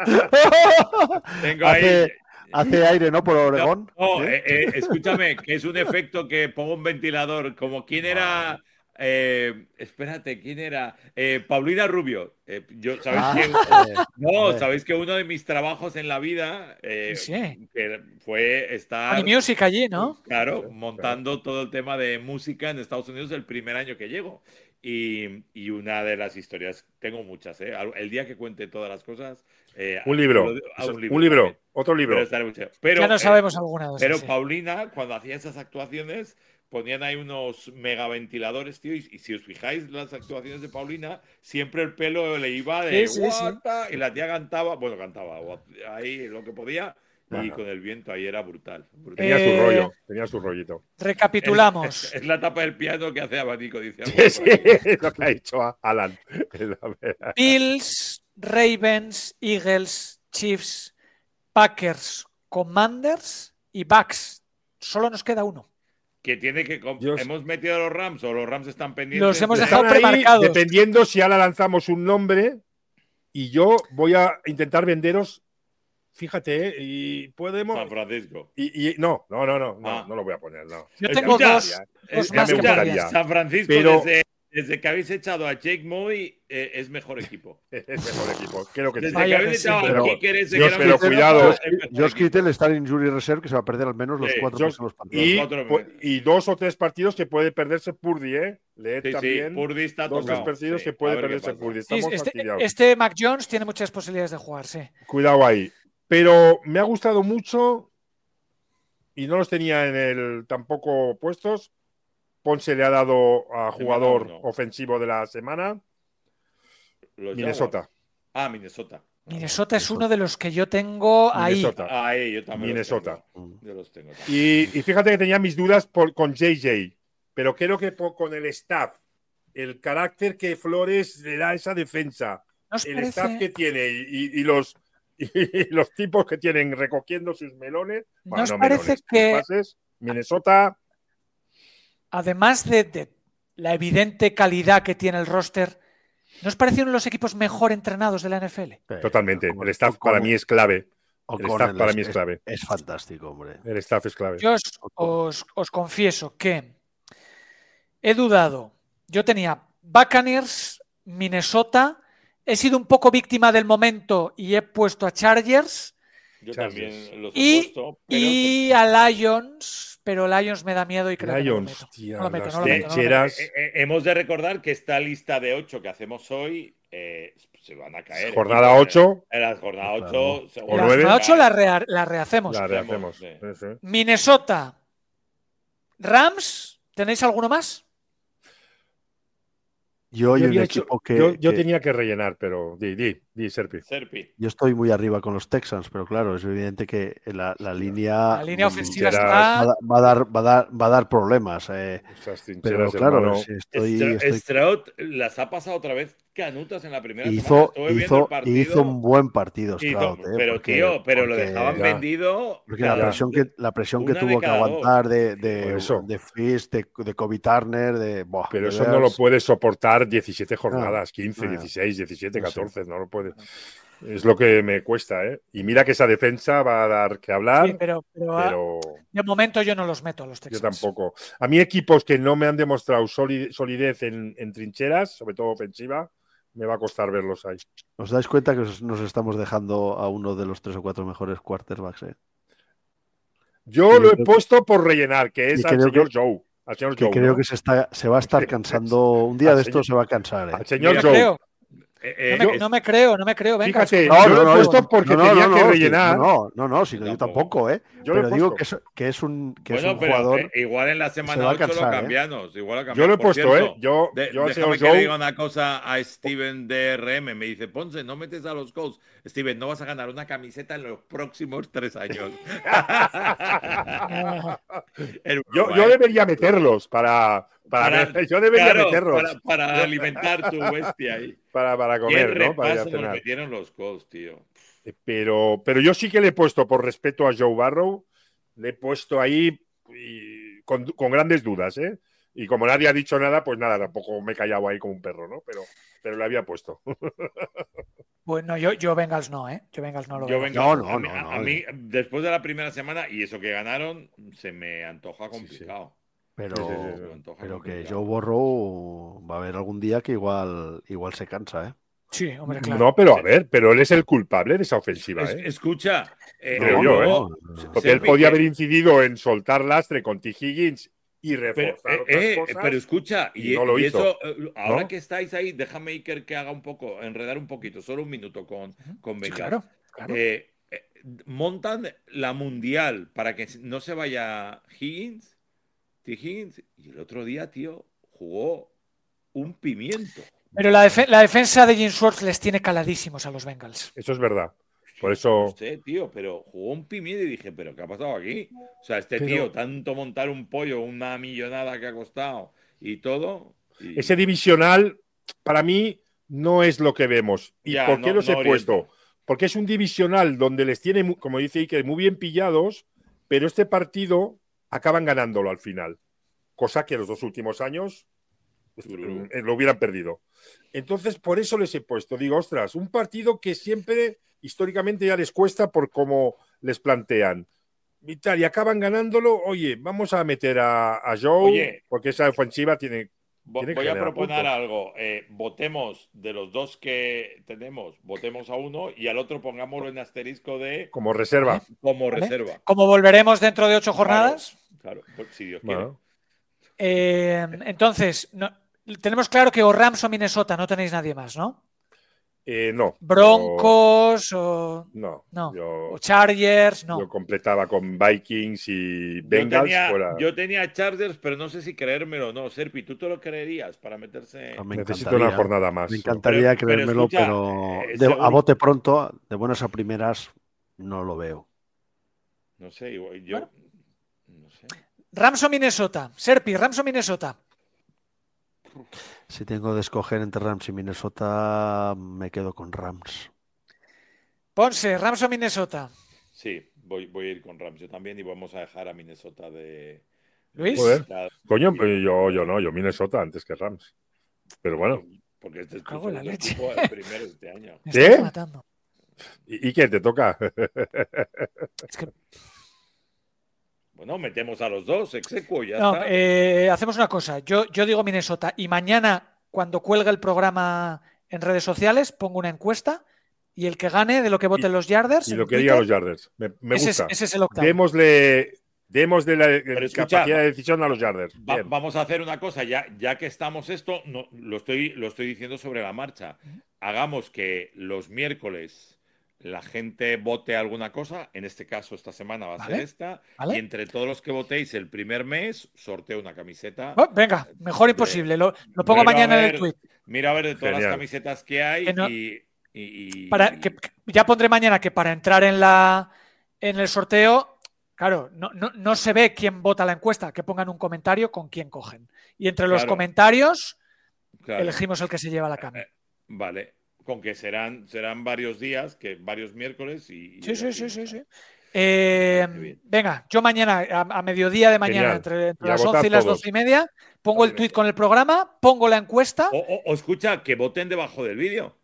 Tengo ahí. hace, hace aire, ¿no? Por Oregón. No, no, ¿Sí? eh, eh, escúchame, que es un efecto que pongo un ventilador, como quién era, eh, espérate, quién era, eh, Paulina Rubio. Eh, yo, ¿sabéis Ah, quién? eh, No, hombre. sabéis que uno de mis trabajos en la vida eh, Sí, sí. que fue estar, Funny Music allí, ¿no? claro, Claro, montando todo el tema de música en Estados Unidos el primer año que llego. Y, y una de las historias, tengo muchas, ¿eh? Al- El día que cuente todas las cosas. eh, Un libro. lo- a un libro. Un libro. también. Otro libro. Pero estaré mucho. Pero, Ya no eh, sabemos alguna de esas, pero sí. Paulina, cuando hacía esas actuaciones, ponían ahí unos megaventiladores, tío, y, y si os fijáis las actuaciones de Paulina, siempre el pelo le iba de Sí, sí, sí. guata, y la tía cantaba, bueno, cantaba ahí lo que podía, y Ajá. con el viento ahí era brutal. brutal. Tenía Eh, su rollo. Tenía su rollito. Recapitulamos. Es, es la tapa del piano que hace abanico, dice. Sí, sí, es lo que ha dicho Alan. Es la verdad. Bills, Ravens, Eagles, Chiefs, Packers, Commanders y Bucks. Solo nos queda uno. que tiene que... Dios. ¿Hemos metido a los Rams o los Rams están pendientes? Los hemos de- dejado Están ahí, premarcados. dependiendo si ahora lanzamos un nombre y yo voy a intentar venderos, fíjate, ¿eh? y podemos... San Francisco. Y, y- no, no, no, no, no, Ah. no lo voy a poner, no. Yo Ya tengo me dos, gustaría, dos ya más me que gustaría. podrían. San Francisco, Pero- desde, desde que habéis echado a Jake Moy, eh, es mejor equipo. Es mejor equipo, creo que sí. Desde Vaya que que habéis sí, echado pero- al kicker ese Dios, que era pero un- cuidado. es mejor Josh equipo. Kittle está en injury reserve, que se va a perder al menos los Sí, cuatro Josh- próximos partidos. Y, cuatro po- meses. y dos o tres partidos que puede perderse Purdy, ¿eh? Leed Sí, sí, también Purdy está dos o tres tocado. partidos Sí, que a puede ver qué perderse pasa. Purdy. Sí, Estamos este, fastidiados. este Mac Jones tiene muchas posibilidades de jugar, sí. Cuidado ahí. Pero me ha gustado mucho y no los tenía en el tampoco puestos. Ponce le ha dado a jugador uno. ofensivo de la semana. Los Minnesota. Jaguars. Ah, Minnesota. Minnesota es uno de los que yo tengo ahí. Minnesota. Ah, ahí, yo también. Minnesota. Los tengo. Yo los tengo también. Y, y fíjate que tenía mis dudas por, con J J, pero creo que por- con el staff, el carácter que Flores le da a esa defensa, ¿No os el parece? staff que tiene y, y- y los, y los tipos que tienen recogiendo sus melones, ¿No bueno, os no parece melones, sus que- pases, Minnesota, Además de, de la evidente calidad que tiene el roster, ¿no os parecieron los equipos mejor entrenados de la N F L? Sí. totalmente. O'Connell- El staff para mí es clave. El O'Connell staff para mí es clave. Es fantástico, hombre. El staff es clave. Yo os, os- os confieso que he dudado. Yo tenía Buccaneers, Minnesota, he sido un poco víctima del momento y he puesto a Chargers Yo Chargers. también los he y, puesto. Pero y a Lions, pero Lions me da miedo y creo Lions, que no lo meto. tía, No lo meto, las no lo meto, no lo meto. trincheras. Eh, eh, hemos de recordar que esta lista de ocho que hacemos hoy eh, se van a caer. Jornada Eh, ocho. En la jornada Claro. ocho. O La nueve. jornada ocho la, rea- la rehacemos. La rehacemos. Sí. Sí, sí. Minnesota, Rams, ¿tenéis alguno más? Yo, Yo, hay un había hecho- equipo que, yo- yo que- tenía que rellenar, pero di, di, di, Serpi. Serpi. yo estoy muy arriba con los Texans, pero claro, es evidente que la, la línea, La línea mm, ofensiva trincheras. va, a está. da- va a dar, va, a dar, va a dar problemas. eh. Esas Pero trincheras, claro, hermano. si estoy, Stra- estoy- Stroud las ha pasado otra vez canutas en la primera semana. hizo, Estuve viendo hizo, el partido. hizo un buen partido hizo- Stroud, eh, pero porque- tío, pero lo porque- dejaban ya. vendido. Porque la cada- presión que, la presión que una de tuvo que cada dos. aguantar de, Por de, eso. de Fitz, de, de Kobe Turner, de. Buah, Pero de eso no veras, lo puede soportar diecisiete jornadas, quince, no. dieciséis, diecisiete, No sé. catorce, no lo puede. Es lo que me cuesta, ¿eh? Y mira que esa defensa va a dar que hablar, Sí, pero, pero, ah, pero de momento yo no los meto a los yo Texans. tampoco. A mí equipos que no me han demostrado soli- solidez en, en trincheras, sobre todo ofensiva, me va a costar verlos ahí. ¿Os dais cuenta que os- nos estamos dejando a uno de los tres o cuatro mejores quarterbacks? eh? Yo Y lo he creo- puesto por rellenar, que es y al creo señor que- Joe. Al señor Que Joe, creo ¿no? que se, está, se va a estar cansando. Un día Al de esto señor- se va a cansar. eh. Al señor No me Joe. creo, Eh, eh, no me, es- no me creo, no me creo. Venga, Fíjate, os- yo lo he puesto porque tenía que rellenar. No, no, no, si no, yo Tampoco. tampoco, ¿eh? Yo lo he Pero digo puesto. que es, que es un, que es bueno, un pero jugador. eh, igual en la semana va a ocho lo cansar, ¿eh? cambiamos. Igual lo Yo lo he cambiamos. Por puesto, cierto, ¿eh? Yo, de- yo al déjame señor que le Joe. diga una cosa a Steven D R M. Me dice, Ponce, no metes a los Colts. Steven, no vas a ganar una camiseta en los próximos tres años. El Yo, broma, yo ¿eh? debería meterlos para. para, Para- yo debería claro, meterlos Para, para alimentar tu bestia ahí. para, para Qué comer, ¿no? Para ir a repaso nos cenar. metieron los Colts, tío. Pero, pero yo sí que le he puesto, por respeto a Joe Barrow, le he puesto ahí y con, con grandes dudas, ¿eh? Y como nadie ha dicho nada, pues nada, tampoco me he callado ahí como un perro, ¿no? Pero, pero le había puesto. Bueno, yo, yo Bengals no, ¿eh? Yo Bengals no lo Yo veo. vengo, No, no, a, mí, no, a- no. a mí, después de la primera semana y eso que ganaron, se me antoja Sí, sí. complicado. Pero, Sí, sí, sí, Se sí. me antoja pero que complicado. Joe Burrow va a haber algún día que igual, igual se cansa, ¿eh? Sí, hombre, claro. No, pero a ver, pero él es el culpable de esa ofensiva, Es- ¿eh? escucha, eh, Creo No, yo, luego- no, no, no. Porque él Serpi, podía eh, haber incidido en soltar lastre con T. Higgins y Pero, reforzar eh, otras eh, cosas. pero escucha, y, y no lo y hizo, eso, eh, ahora ¿no? que estáis ahí, déjame Iker que haga un poco, enredar un poquito, solo un minuto con, con Sí, Bengals. claro, claro. Eh, eh, montan la mundial para que no se vaya Higgins, T. Higgins, y el otro día, tío, jugó un pimiento. Pero la, defe- la defensa de Jim Schwartz les tiene caladísimos a los Bengals. Eso es verdad. Por eso. No sé, tío, pero jugó un pimiento y dije, ¿pero qué ha pasado aquí? O sea, este Pero- tío, tanto montar un pollo, una millonada que ha costado y todo. y- Ese divisional, para mí, no es lo que vemos. ¿Y Ya, por qué no- los no he orienta. puesto? Porque es un divisional donde les tiene, mu- como dice Iker, muy bien pillados, pero este partido acaban ganándolo al final. cosa que los dos últimos años Uh. eh, lo hubieran perdido. Entonces, por eso les he puesto, digo, ostras, un partido que siempre históricamente ya les cuesta por cómo les plantean. Y tal, y acaban ganándolo. Oye, vamos a meter a, a Joe, Oye, porque esa ofensiva tiene. Vo- tiene que Voy a generar proponer puntos. algo. Eh, votemos de los dos que tenemos, votemos a uno y al otro pongámoslo en asterisco de Como reserva. como ¿Vale? reserva. Como volveremos dentro de ocho jornadas. Claro, claro, si Dios quiere. Bueno, eh, entonces, no, tenemos claro que o Rams o Minnesota, no tenéis nadie más, ¿no? eh, no. Broncos o. Yo, no. No. Yo, O Chargers, no. yo completaba con Vikings y Yo Bengals. tenía, fuera. yo tenía Chargers, pero no sé si creérmelo o no. Serpi, ¿tú te lo creerías para meterse? Ah, me Necesito encantaría. una jornada más. Me encantaría Pero- pero creérmelo, escucha, pero, eh, de- a seguro- bote pronto, de buenas a primeras, no lo veo. No sé, igual- yo. Bueno. No sé. Rams o Minnesota. Serpi, Rams o Minnesota. Si tengo de escoger entre Rams y Minnesota, me quedo con Rams. Ponce, Rams o Minnesota. Sí, voy, voy a ir con Rams. Yo también y vamos a dejar a Minnesota de. Luis. Joder. Coño, pero yo, yo no, yo Minnesota antes que Rams. Pero bueno. Porque este es tu Cago en la segundo leche. equipo, el primero este año. Me ¿Qué? estás matando. ¿Y, y qué te toca? Es que- Bueno, metemos a los dos, execuo y ya no, está. eh, hacemos una cosa. Yo, yo digo Minnesota y mañana, cuando cuelgue el programa en redes sociales, pongo una encuesta y el que gane de lo que voten los Yarders. Y en lo que Twitter, digan los Yarders. Me, me ese, es, gusta. ese es el octavo. Démosle, démosle la Pero escucha, capacidad de decisión a los Yarders. Va- Bien. vamos a hacer una cosa, ya, ya que estamos esto, no, lo, estoy, lo estoy diciendo sobre la marcha. Hagamos que los miércoles la gente vote alguna cosa, en este caso esta semana va a Vale, ser esta, vale. y entre todos los que votéis el primer mes, sorteo una camiseta. Oh, venga, mejor de- imposible. Lo, lo pongo Mira a mañana en ver- el tweet. Mira a ver de todas Genial. las camisetas que hay Que no- y, y- y- Para, que, que- ya pondré mañana que para entrar en, la, en el sorteo, claro, no, no, no se ve quién vota la encuesta, que pongan un comentario con quién cogen. Y entre los Claro. comentarios claro. elegimos el que se lleva la cami. Eh, Vale, con que serán, serán varios días, que varios miércoles y... y Sí, sí, sí, elegimos sí, a- sí. Eh, Muy bien. venga, yo mañana, a, a mediodía de mañana, Genial. entre, entre Y a las votar once y las todos. doce y media, pongo el Vale, tweet venga. con el programa, pongo la encuesta. O, o- o escucha, que voten debajo del vídeo.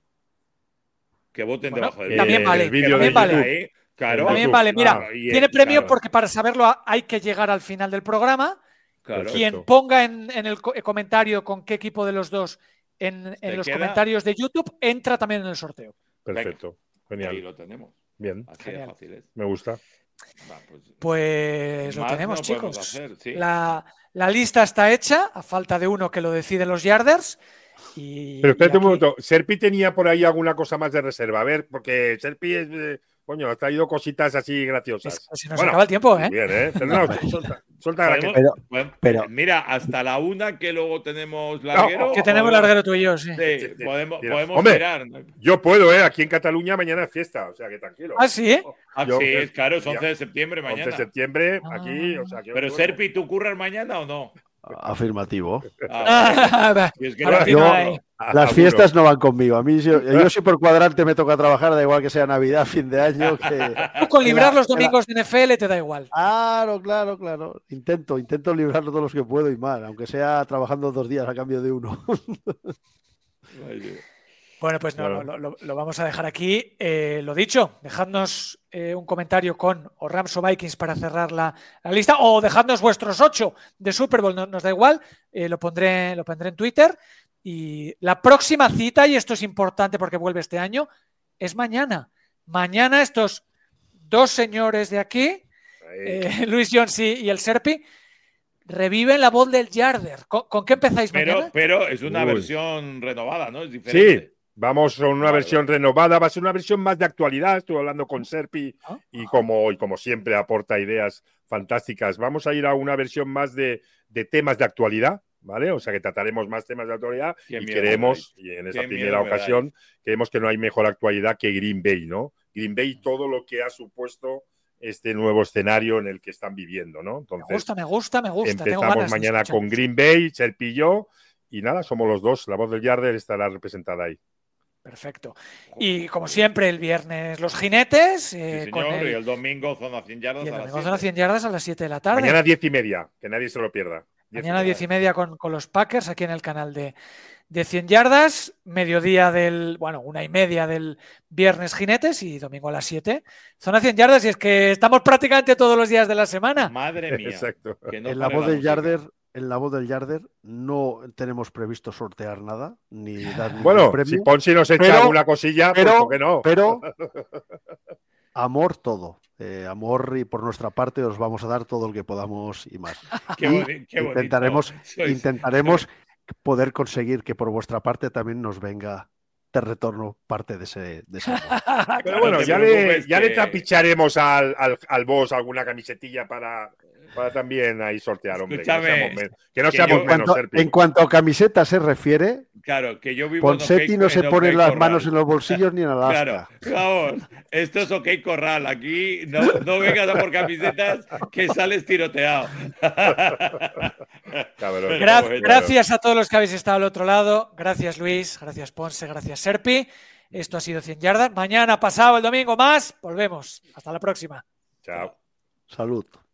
Que voten Bueno, debajo del también vídeo. vale, el vídeo también de vale. YouTube. Ahí, claro. También YouTube. vale, mira, Claro, y, tiene eh, premio claro, porque para saberlo hay que llegar al final del programa. claro. Perfecto. Quien ponga en, en el co- comentario con qué equipo de los dos en, en Te los queda- comentarios de YouTube entra también en el sorteo. Perfecto. Ahí Genial. lo tenemos. Bien. Así Genial. de fácil es. Me gusta. Va, pues, Pues lo más tenemos, no podemos chicos. hacer, sí. La, la lista está hecha, a falta de uno que lo deciden los Yarders. Y, Pero espérate y un aquí- momento. Serpi tenía por ahí alguna cosa más de reserva. A ver, porque Serpi es. eh, coño, ha traído cositas así graciosas. Es- se nos Bueno, acaba el tiempo, ¿eh? Bien, ¿eh? Pero no, suelta, suelta la Podemos- que- Pero- bueno, pero- mira, hasta la una que luego tenemos larguero. Que tenemos podemos- larguero tú y yo, sí. Sí, podemos, Mira, podemos hombre, mirar. Yo puedo, ¿eh? Aquí en Cataluña mañana es fiesta, o sea que tranquilo. Ah, sí, ¿eh? Ah, Yo- sí, es claro, es once ya. de septiembre once mañana. de septiembre, Ah. aquí, o sea que. Pero bueno. Serpi, ¿tú curras mañana o no? Afirmativo. Ah, Va, si es que al no- final, yo- eh. Ah, Las uno. fiestas no van conmigo. A mí, yo, yo si por cuadrante me toca trabajar, da igual que sea Navidad, fin de año. Que... Tú con librar los que la- domingos de N F L te da igual. Claro, claro, claro. Intento, intento librar todos los que puedo y mal, aunque sea trabajando dos días a cambio de uno. Ay, Dios. Bueno, pues no, Claro. no, lo, lo- lo vamos a dejar aquí. Eh, lo dicho, dejadnos eh, un comentario con o Rams o Vikings para cerrar la, la lista, o dejadnos vuestros ocho de Super Bowl, no, nos da igual, eh, lo, pondré, lo pondré en Twitter. Y la próxima cita, y esto es importante porque vuelve este año, es mañana. Mañana estos dos señores de aquí, Ahí. eh, Luis Jones y, y el Serpi, reviven la voz del Yarder. ¿Con, con qué empezáis Pero, mañana? pero es una Uy. versión renovada, ¿no? Es diferente. Sí, vamos con una Vale, versión renovada, va a ser una versión más de actualidad. Estuve hablando con Serpi Ah, y como, y como siempre aporta ideas fantásticas. Vamos a ir a una versión más de, de temas de actualidad, ¿vale? O sea que trataremos más temas de actualidad Qué y miedo queremos, me y en Qué esta miedo primera me ocasión, creemos que no hay mejor actualidad que Green Bay, ¿no? Green Bay, todo lo que ha supuesto este nuevo escenario en el que están viviendo, ¿no? Me Entonces, gusta, me gusta, me gusta. Tengo empezamos ganas de mañana escuchar. con Green Bay, Serpi y yo, y nada, somos los dos. La voz del Yarder estará representada ahí. Perfecto. Y como siempre, el viernes los jinetes. eh, Sí, con señor. el, Y el domingo zona cien yardas y el a las domingo siete. son las cien yardas a las siete de la tarde. Mañana diez y media, que nadie se lo pierda. Mañana diez y media con, con los Packers aquí en el canal de, de cien yardas, mediodía del, bueno, una y media del viernes Jinetes y domingo a las siete. Zona cien yardas y es que estamos prácticamente todos los días de la semana. Madre mía. Exacto. Que no En la pare voz del música. Yarder, en la voz del Yarder no tenemos previsto sortear nada, ni dar ningún Bueno, premio, si Ponsi nos echa pero- alguna cosilla, pues pero, ¿por qué no? pero amor todo. Eh, amor y por nuestra parte os vamos a dar todo el que podamos y más. Qué Y boni- qué bonito. intentaremos, Sois- intentaremos poder conseguir que por vuestra parte también nos venga de retorno parte de ese, de ese amor. Pero Claro, bueno, no te ya, le, preocupes ya que- le trapicharemos al, al, al boss alguna camisetilla para, para también ahí sortear, hombre. Escúchame, que no seamos, men- que no que seamos yo- En menos, cuanto, Serpi. en cuanto a camiseta se refiere, Claro, que yo vivo Ponsetti en no OK- se en pone OK las Corral. manos en los bolsillos ni en Alaska. Claro, vamos, esto es OK Corral. Aquí no, no vengas a por camisetas que sales tiroteado. Cabrón. Gra- bueno. gracias a todos los que habéis estado al otro lado. Gracias Luis, gracias Ponce, gracias Serpi. Esto ha sido cien yardas. Mañana, pasado, el domingo más. Volvemos. Hasta la próxima. Chao. Salud.